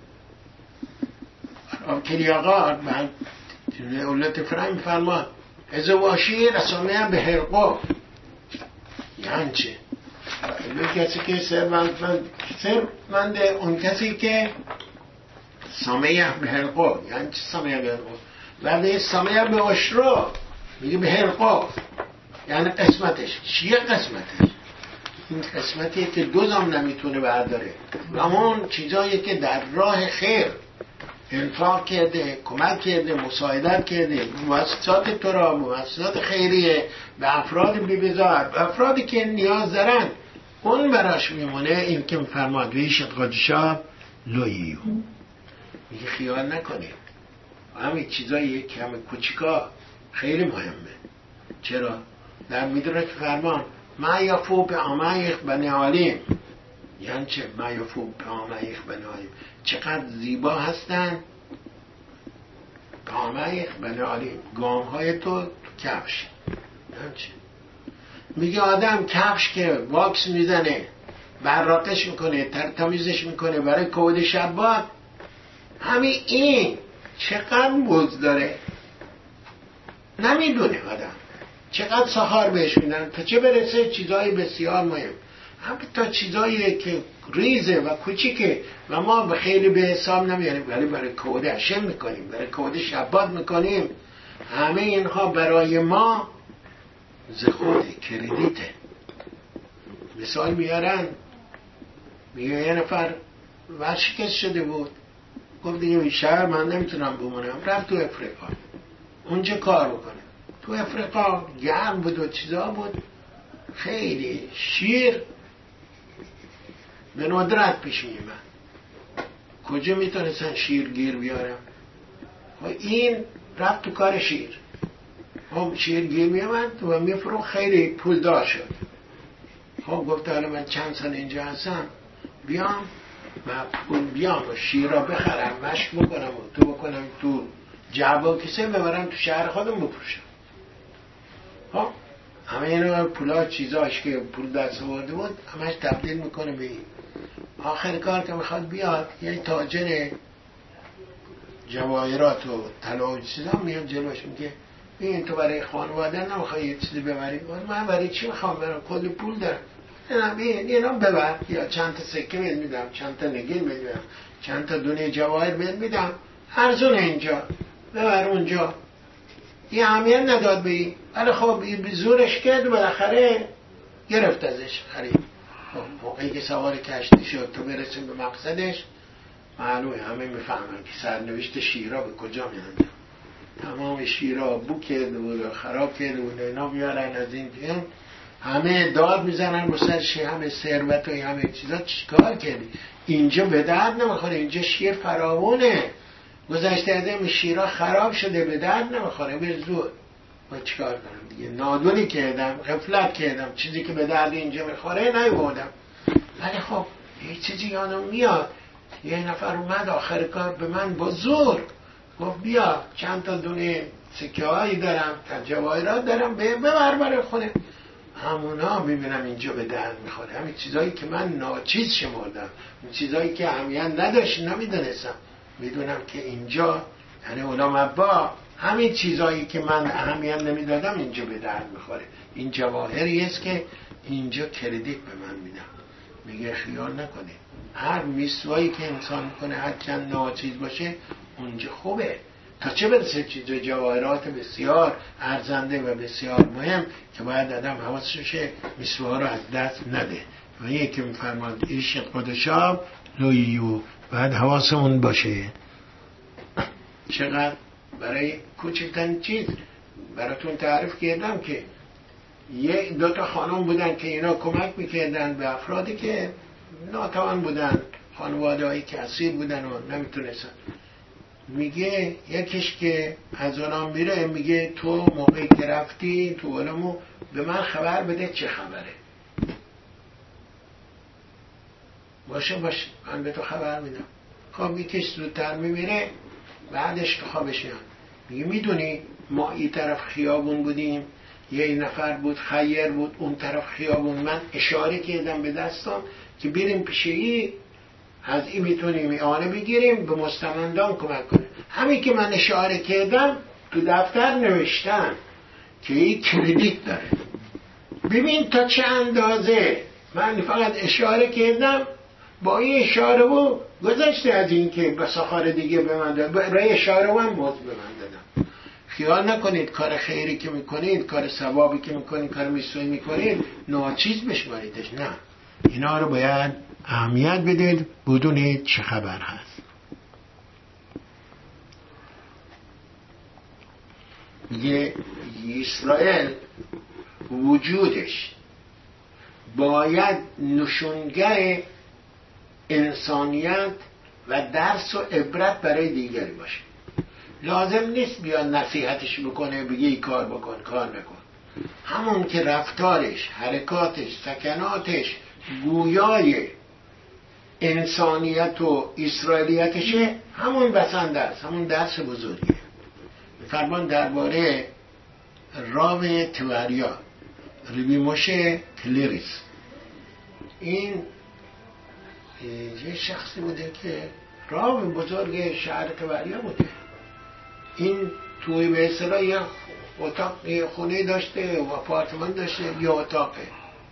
کلیاقار من اولت فرای میفرماد ازواشی رسانه به حرقا، یعنی چه؟ کسی که ثروتمنده، اون کسی که سامیه به حرقا، یعنی چه سامیه به حرقا؟ ولی سامیه به اشرا میگه به حرقا، یعنی قسمتش چیه؟ قسمتش این قسمتیه که دوزم نمیتونه برداره، همون چیزایی که در راه خیر انفاق کرده، کمک کرده، مساعدت کرده، مؤسسات ترا، مؤسسات خیریه، به افراد بی‌بزار، به افرادی که نیاز دارن، اون براش میمونه. این که فرماد ویشت قادشا لوییو، میگه خیال نکنید همین چیزایی که همه کوچیکا خیلی مهمه. چرا؟ در میدونه که فرمان ما یفو به آمایخ بنی آلیم، یعنی چه؟ ما یفو به آمایخ بنی آلیم، چقدر زیبا هستن به آمایخ بنی آلیم، گام های تو کفش. یعنی چه؟ میگه آدم کفش که واکس میزنه، براقش میکنه، تمیزش میکنه برای کود شبات، همین این چقدر بوز داره نمیدونه آدم، چقدر سخار بهش میدن تا چه برسه چیزای بسیار مهم. همین تا چیزایی که ریزه و کوچیکه و ما به خیلی به حساب نمیاریم، ولی برای کود هشم میکنیم، برای کود شبات میکنیم، همه اینها برای ما زخود کردیته. مثال میارن، میگه یه نفر ورشکست شده بود، گفت دیگه این شهر من نمیتونم بمونم، رفت تو افریقا اونجا کار بکنه. تو افریقا گرم بود و چیزا بود، خیلی شیر به ندرت پیش میمن، کجا میتونستن شیر گیر بیارم؟ و این رفت تو کار شیر، خب شیر گیر میمد و میفروخت، خیلی پولدار شد. خب گفت حالا من چند سال اینجا هستم، بیام و شیر را بخرم، مشک بکنم و تو بکنم تو جعبه و کیسه ببرم تو شهر خودم بفروشم. خب همه اینا پولا چیزاش که پول دست آورده بود همش تبدیل میکنه به این. آخر کار که میخواد بیاد، یه تاجر جواهرات و طلا و چیزا میاد جلوش، میگه این تو برای خانواده نمیخوای یه چیزی ببری؟ من برای چی میخوام برم؟ کلی پول دارم. اینا ببر، یا چند تا سکه بهت میدم، چند تا نگین بهت میدم، چند تا دونه جواهر بهت میدم، ارزونه اینجا، ببر اونجا. یه اهمیت نداد به این، ولی خب این زورش کرد و بالاخره گرفت ازش، خرید. موقعی که سوار کشتی شد تا برسیم به مقصدش، معلومه همه میفهمن که سرنوشت شیرا به کجا میانده. تمام شیرا بو کرده بود و خراب کرده بود، اینا میارن از این دیگه، همه داد میزنن بسرش، همه ثروت و همه چیزا چیکار کردی؟ اینجا به درد نمیخوره، اینجا شیر فراوونه، گذشته از این شیرا خراب شده، به درد نمیخوره، به زور. ما چیکار کنم دیگه؟ نادونی کردم، غفلت کردم، چیزی که به درد اینجا میخوره نیوردم. ولی خب یه چیزی یادم میاد، یه نفر اومد آخر کار به من با زور گفت بیا چند تا دونه سکه هایی دارم، جواهرات دارم، ببر برای خونه. همونا میبینم اینجا به درد میخوره، همین چیزایی که من ناچیز شمردم، این چیزایی که اهمیت نداشت نمیدونستم، میدونم که اینجا یعنی علام ابا همین چیزایی که من اهمیت نمیدادم اینجا به درد میخوره. این جواهری است که اینجا کردیت به من میدم. میگه خیال نکنه هر میسوایی که انسان میکنه هر چند ناچیز باشه اونجا خوبه، تا چه برسه چیز جواهرات بسیار ارزنده و بسیار مهم که باید آدم حواسش باشه میسوها رو از دست نده. و یکی میفرماد ایش قدشاب لویو، باید حواسمون باشه. چقدر برای کوچکترین چیز براتون تعریف کردم که یه دو تا خانم بودن که اینا کمک میکردن به افرادی که ناتوان بودن، خانواده هایی که اسیر بودن و نمیتونستن. میگه یکیش که از اونا میره، میگه تو موقعی که رفتی تو علمو به من خبر بده چه خبره. باشه من به تو خبر میدم. خب یکیش زودتر میمیره، بعدش تو خوابش میاد، میگه میدونی ما این طرف خیابون بودیم، یه نفر بود خیر بود اون طرف خیابون، من اشاره کردم به دستم که بریم پیشه‌ای از این میتونیم ایانه بگیریم به مستمندان کمک کنیم. همین که من اشاره کردم تو دفتر نوشتن که این کردیت داره. ببین تا چه اندازه من فقط اشاره کردم، با این اشاره بود گذشته از این که به سخار دیگه به من دادم، برای اشاره من موضوع به من دادم. خیال نکنید کار خیری که میکنید، کار ثوابی که میکنید، کار میسوی میکنید ناچیز بشماریدش، نه، اینا رو باید اهمیت بدید، بدونید چه خبر هست. میگه اسرائیل وجودش باید نشونگر انسانیت و درس و عبرت برای دیگری باشه. لازم نیست بیاد نصیحتش بکنه بگه ای کار بکن کار نکن. همون که رفتارش، حرکاتش، سکناتش گویای انسانیت و اسرائیلیتشه، همون بسنده است، همون درس بزرگیه. فرمان درباره راو توریا ربی موشه کلیریس، این یه شخصی بوده که راو بزرگ شهر توریا بوده. این توی به اصطلاح یه اتاق، یه خونه داشته و آپارتمان داشته، یه اتاقه.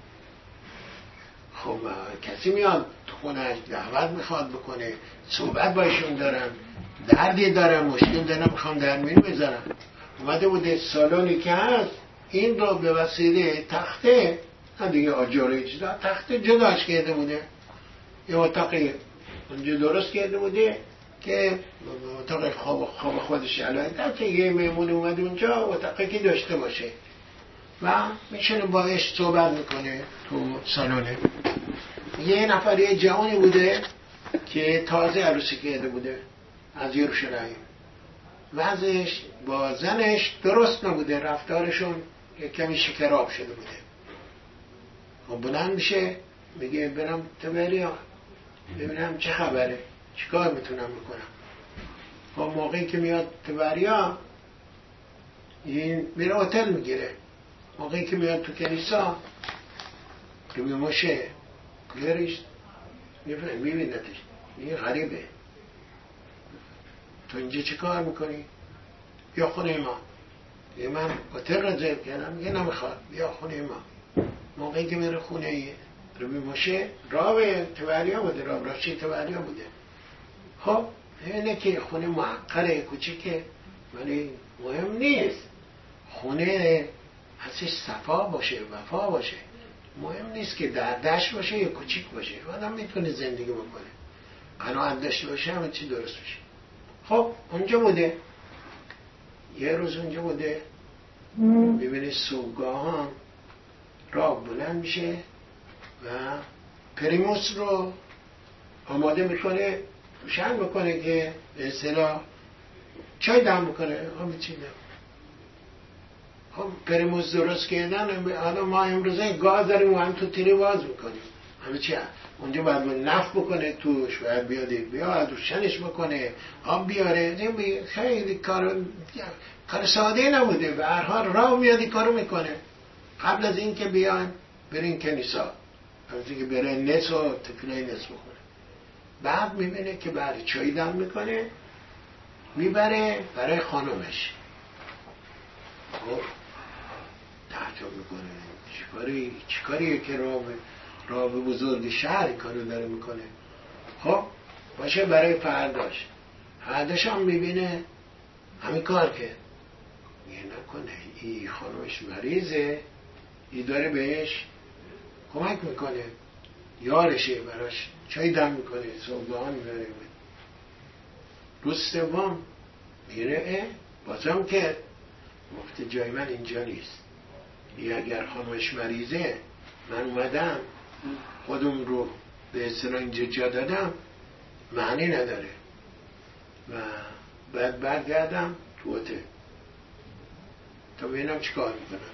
خب کسی میاد تو خونهش دعوت میخواد بکنه، صحبت باشون دارن، دردی دارن، مشکل دارن، میخوام درمین بذارن. اومده بوده سالونی که هست این رو به وسیله تخته، دیگه آجوری چیزا، تخته جداش کرده بوده، یه اتاقی اونجا درست کرده بوده که اتاق خواب خودش علایده که یه میمون اومده اونجا اتاقی که داشته باشه و میشونه باش صحبت میکنه تو سالونه. یه نفر یه جوانی بوده که تازه عروسی کرده بوده از یروشلایم، وضعش با زنش درست نبوده، رفتارشون کمی شکراب شده بوده. خب بلند میشه میگه برم توریا ببینم چه خبره، چیکار میتونم بکنم. خب موقعی که میاد توریا این میره هتل میگیره. موقعی که میاد تو کنیسا ربی موشه کلیریس میبیندتش، میگه غریبه تو اینجا چه کار میکنی؟ بیا خونه ما. یه من هتل رزرو کردم، میگه نمیخواد، بیا خونه ما. موقعی که میره خونه ربی موشه، راو توریا بوده، راو راشی توریا بوده. خب اینه که خونه معقره کوچیکه ولی مهم نیست، خونه ازش صفا باشه، وفا باشه، مهم نیست که در دشت باشه یا کوچیک باشه، آدم میتونه زندگی بکنه، قناعت داشته باشه، همه چی درست بشه. خب اونجا بوده، یه روز اونجا بوده، ببینه صبحگاه راه بلند میشه و پریموس رو آماده میکنه، روشن بکنه که به اصطلاح چای دم بکنه. چی دم؟ خب پریموس درست کردن، حالا ما امروزه گاز داریم و هم تو تیری باز میکنیم، همه چی هم. اونجا باید نفت بکنه توش، باید بیاد روشنش بکنه، آب بیاره، خیلی کار ساده نبوده. به هر حال راه میادی کارو میکنه. قبل از این که بیان برین کنیسا، از اینکه بره نس و تفیلای نس بخونه، بعد میبینه که برای چای دم میکنه، میبره برای خانمش. خب تعجب میکنه چیکاریه که راه بزرگ شهر کارو داره میکنه. خب باشه برای فرداش هم میبینه همین کار که یه نکنه این خانمش مریضه، این داره بهش کمک میکنه، یارشه، براش چای دم میکنه، صبحان میبره. روز سوم میره بازم که وقت جای من اینجا نیست، اگر خانمش مریضه من اومدم خودم رو به اصطلاح اینجا جا دادم معنی نداره و بعد برگردم تو هتل تا ببینم چی کار میکنم.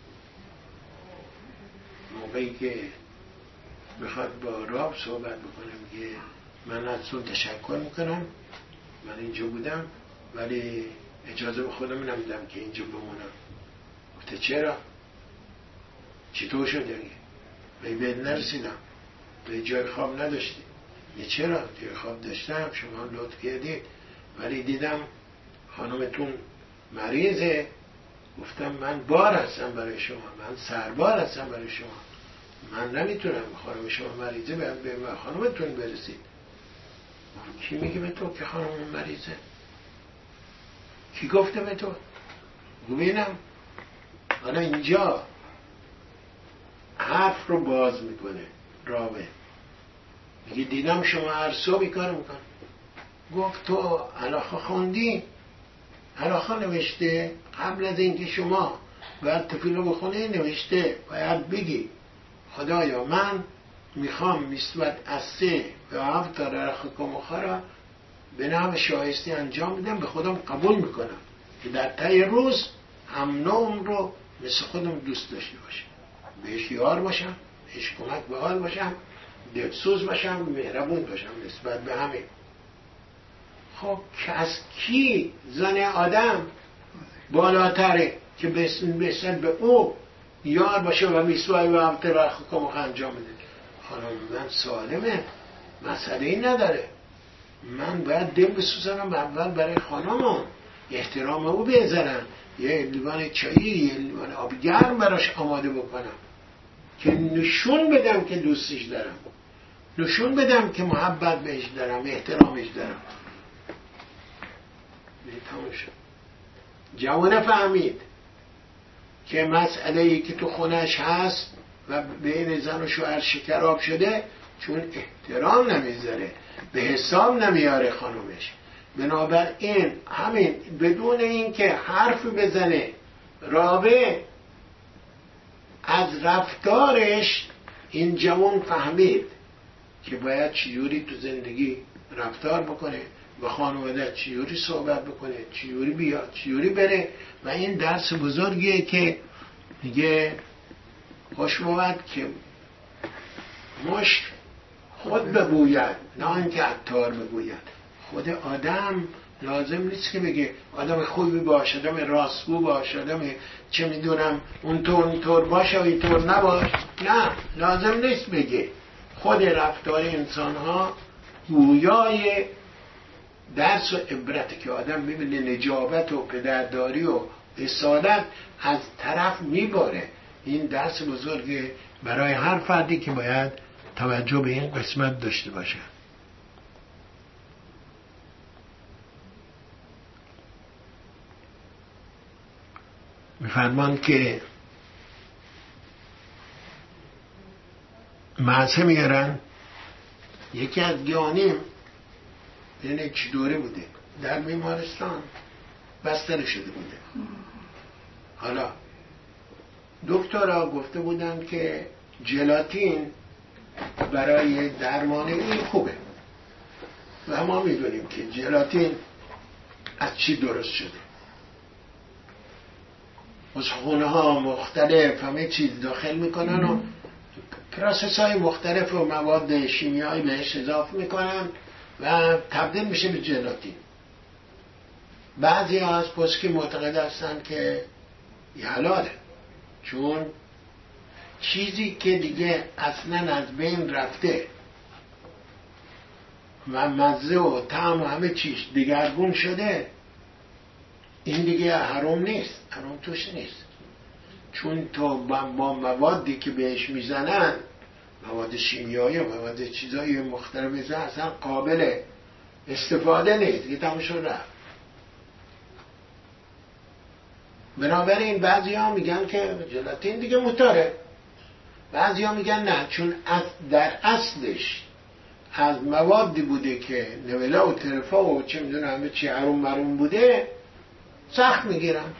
موقعی که میخواد با راب صحبت بکنم میگه من از تو تشکر میکنم، من اینجا بودم ولی اجازه به خودم نمیدم که اینجا بمونم. گفته چرا؟ چطور شده؟ من بهت نرسیدم، به جای خواب نداشتی. یه چرا؟ جای خواب داشتم، شما لطف کردید ولی دیدم خانمتون مریضه، گفتم من بار هستم برای شما، من سربار هستم برای شما، من نمیتونم خانم شما مریضه به خانمتون برسید. کی میگه به تو که خانم مریضه؟ کی گفته به تو؟ ببینم. حالا اینجا حرف رو باز میکنه راوه، میگه دیدم شما هر صبحی کار میکن. گفت تو علاقه خوندی؟ علاقه نوشته قبل از اینکه شما باید تفیلو بخونه نوشته باید بگی خدایا من میخوام نسبت از 3 و 7 تا رخ کمخارا به نحو شایسته انجام میدم، به خودم قبول میکنم که در طی روز هم نوم رو مثل خودم دوست داشته باشم، بهش یار باشم، بهش کمک به حال باشم، دلسوز باشم، مهربون باشم نسبت به همه. خب که از کی زن آدم بالاتره که بسن به او یار باشه و میسوای و همتر و حکم انجام بده؟ حالا من سالمه، مسئله ای نداره، من باید دل بسوزنم اول برای خانمم، احترام او بذارم، یه لیوان چایی، یه لیوان آب گرم براش آماده بکنم که نشون بدم که دوستش دارم، نشون بدم که محبت بهش دارم، احترامش دارم. جوانه فهمید که مسئله ای که تو خونش هست و بین زن و شوهر شکراب شده چون احترام نمیذاره، به حساب نمیاره خانومش. بنابراین همین بدون اینکه حرف بزنه رابع از رفتارش این جوان فهمید که باید چجوری تو زندگی رفتار بکنه، با خانواده چجوری صحبت بکنه، چجوری بیاد، چجوری بره. و این درس بزرگیه که میگه خوش بود که مشک خود بگوید نه آنکه عطار بگوید. خود آدم لازم نیست که بگه آدم خوبی باشه، آدم راستگو باشه، آدم چه میدونم اونطور باشه و اینطور نباشه. نه، لازم نیست بگه. خود رفتار انسان ها گویای درس و عبرت که آدم میبینه نجابت و پدرداری و اصالت از طرف میباره. این درس بزرگه برای هر فردی که باید توجه به این قسمت داشته باشه. میفرمان که معصه میارن یکی از گیانیم یعنی چی دوره بوده در بیمارستان بستر شده بوده. حالا دکترها گفته بودن که ژلاتین برای درمان این خوبه و ما میدونیم که ژلاتین از چی درست شده، از خونه ها مختلف همه چیز داخل میکنن و پروسس های مختلف و مواد شیمیایی بهش اضافه میکنن و تبدیل میشه به ژلاتین. بعضی ها از پزشکی معتقد هستن که حلاله، چون چیزی که دیگه اصلا از بین رفته و مزه و طعم و همه چیز دیگرگون شده این دیگه حرام نیست، حرام توش نیست. چون تا با موادی که بهش میزنن، مواد شیمیایی و مواد چیزایی مختلف میزنن، اصلا قابل استفاده نیست، دیگه تمام شد رفت. بنابراین بعضی ها میگن که ژلاتین دیگه موتاره، بعضی ها میگن نه، چون در اصلش از موادی بوده که نولا و ترفا و چه میدونم همه چی حروم مرون بوده سخت میگیرن.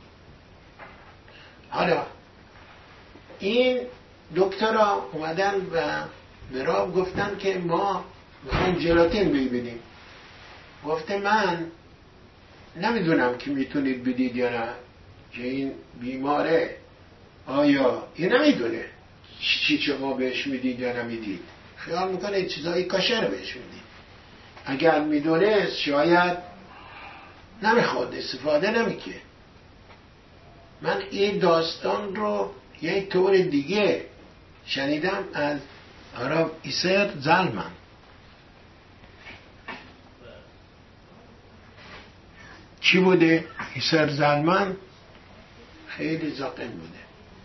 حالا این دکترها اومدن و برام گفتن که ما میخوایم ژلاتین ببینیم. گفته من نمیدونم که میتونید بدید یا نه، که این بیماره آیا این نمیدونه چی ما بهش میدید یا نمیدید، خیال میکنه چیزایی کاشر بهش میدید. اگر میدونه شاید نمیخواد استفاده نمیکنه. من این داستان رو یک طور دیگه شنیدم از آراب ایسر زلمن. چی بوده؟ ایسر زلمن خیلی زاقن بوده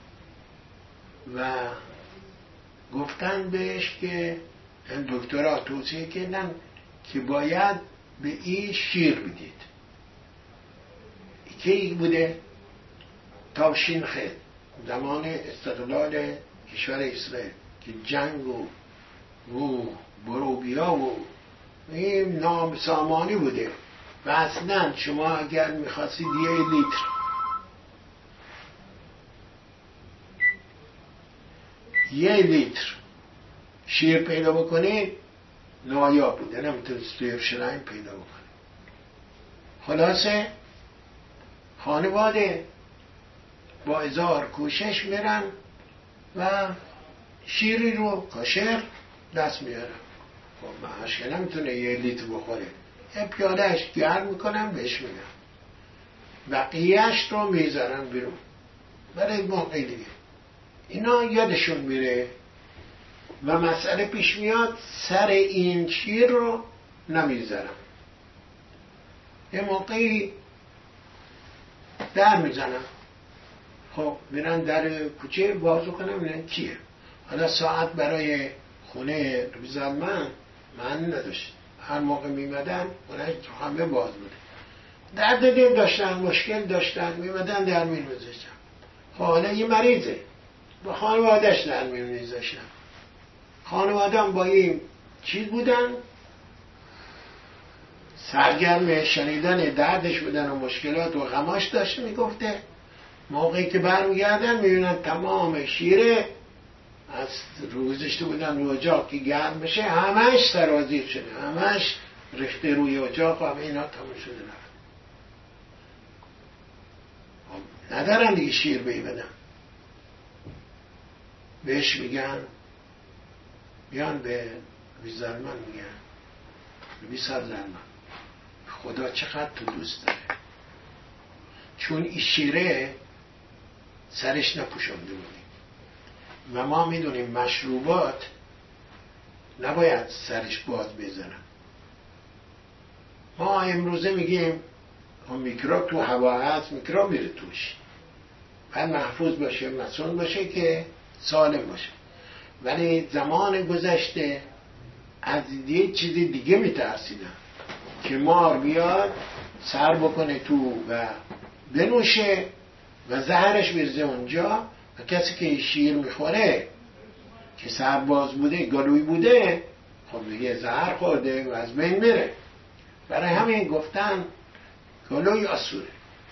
و گفتن بهش که دکترها توصیه کردن که باید به این شیر بدید. کی بوده؟ تابشین خیل، زمان استقلال کشور اسرائیل که جنگ و بروبیا و این نامسامانی بوده و اصلا شما اگر میخواستید یه لیتر شیر پیدا بکنید نایاب بوده، نمیتونست توی یروشلایم پیدا بکنه. خلاصه خانواده با هزار کوشش میرن و شیری رو کاشر دست میارن. خب معاش که نمیتونه یه لیتر بخوره، یه پیالهش گرم میکنن بهش میدن، بقیهش رو میذارن بیرون برای موقع دیگه. اینا یادشون میره و مسئله پیش میاد سر این شیر رو نمیذارن. یه موقعی در میزنن، خب میرن در کوچه بازو کنن میرن کیه. حالا ساعت برای خونه زلمن من نداشت، هر موقع میمدن خونه همه باز بوده، درد دل داشتن، مشکل داشتن، میمدن در میون میذاشتن. خب حالا یه مریضه، با خانوادهش در میون میذاشتن. خانواده هم با این چیز بودن، سرگرم شنیدن دردش بودن و مشکلات و غماش داشت. میگفته موقعی که برمیگردن میبینن تمام شیره از روزشته بودن روی اجاق که گرم بشه همش سرازیر شده، همش ریخته روی اجاق و همه اینا تمام شده رفت. ندارن دیگه شیر بدن. بهش میگن، بیان به زلمن میگن بیسار زلمن خدا چقدر تو دوست داره، چون این شیره سرش نپوشانده بودیم و ما میدونیم مشروبات نباید سرش باز بزنن. ما امروزه میگیم میکروب تو هوا هست، میکروب میره توش، باید محفوظ باشه، مصون باشه که سالم باشه. ولی زمان گذشته از یه چیز دیگه میترسیدن که مار بیاد سر بکنه تو و بنوشه و زهرش بریزه اونجا و کسی که شیر میخوره که سرباز بوده، گلوی بوده، خب دیگه زهر خورده و از بین میره. برای همین گفتن گلوی آسوره.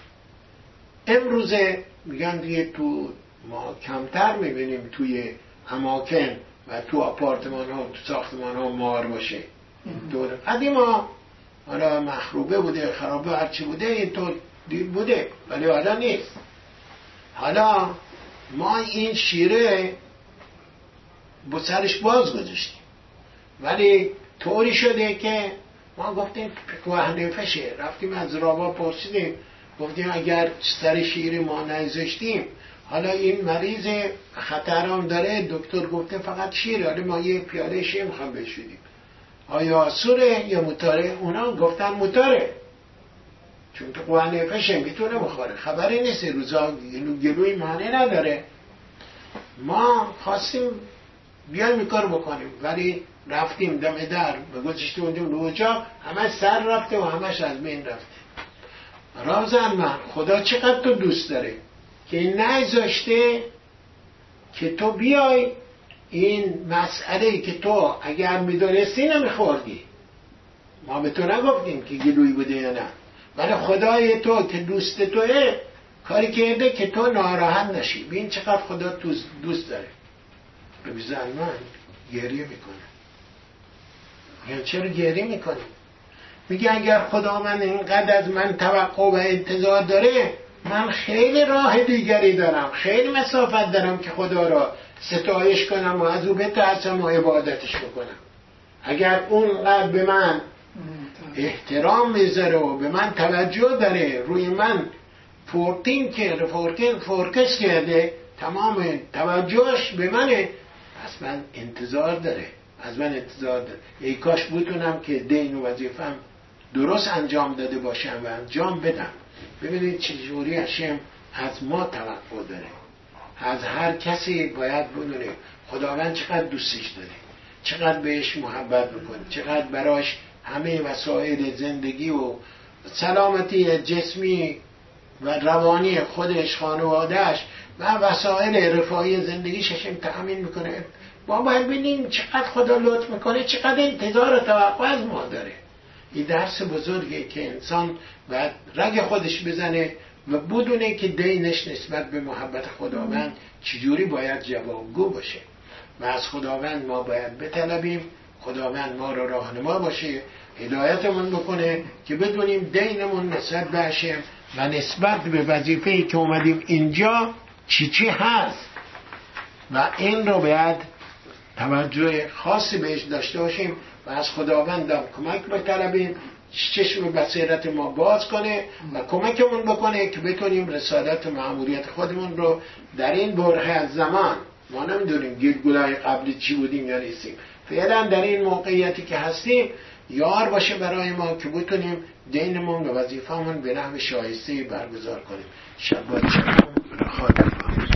امروزه میگن دیگه تو ما کمتر میبینیم توی اماکن و تو آپارتمان ها و تو ساختمان ها مار باشه. قدیما حالا مخروبه بوده، خرابه هرچی بوده اینطور بوده، ولی حالا نیست. حالا ما این شیره با سرش باز گذاشتیم، ولی طوری شده که ما گفتیم کوه فشه، رفتیم از رابا پرسیدیم، گفتیم اگر سر شیر ما نذاشتیم حالا این مریض خطرام داره، دکتر گفته فقط شیر، حالا ما یه پیاله شیر میخوام بهش بدیم، آیا سوره یا موتاره؟ اونا گفتن موتاره، چون تو قوه نفشه میتونه بخوره، خبری نیست، روزا گلوی معنی نداره. ما خواستیم بیایم این کار بکنیم، ولی رفتیم دم در و گذاشته بودیم رو اجاق، همش سر رفته و همش از بین رفته. رازن من خدا چقدر تو دوست داره که این نذاشته که تو بیای این مسئله که تو اگر میدونستی نمیخوردی. ما به تو نگفتیم که گلوی بوده یا نه، ولی خدای تو که دوست توه کاری کرده که تو ناراحت نشی. ببین چقدر خدا تو دوست داره. به زلمن گریه میکنه. میگن چرا گریه میکنی؟ میگه اگر خدا من اینقدر از من توقع و انتظار داره، من خیلی راه دیگری دارم، خیلی مسافت دارم که خدا را ستایش کنم و از او بترسم و عبادتش بکنم. اگر اونقدر به من احترام میذاره و به من توجه داره، روی من فورکس کرده، تمام توجهش به منه، پس من انتظار داره، از من انتظار داره. ای کاش بتونم که دین و وظیفم درست انجام داده باشم و انجام بدم. ببینید چجوری هشم از ما توقع داره، از هر کسی باید بدونه خداوند چقدر دوستش داره، چقدر بهش محبت میکنه، چقدر براش همه وسایل زندگی و سلامتی جسمی و روانی خودش، خانوادهش و وسایل رفاهی زندگیش هشم تأمین میکنه. ما باید ببینیم چقدر خدا لطف میکنه، چقدر انتظار و توقع از ما داره. این درس بزرگه که انسان باید رگ خودش بزنه و بدونه که دینش نسبت به محبت خداوند چجوری باید جوابگو باشه و از خداوند ما باید بطلبیم خداوند ما رو راهنما باشه، هدایتمون بکنه که بدونیم دینمون نسبت به هشم و نسبت به وظیفه‌ای که اومدیم اینجا چی هست و این رو باید توجه خاصی بهش داشته باشیم و از خداوند کمک بطلبیم، چشم بصیرت ما باز کنه و کمکمون بکنه که بتونیم رسالت و مأموریت خودمون رو در این بره از زمان، ما نمیدونیم گلگولای قبلی چی بودیم یا نیستیم، فعلا در این موقعیتی که هستیم یار باشه برای ما که بتونیم دینمون و وظیفه‌مون به نحو شایسته برگزار کنیم. شب با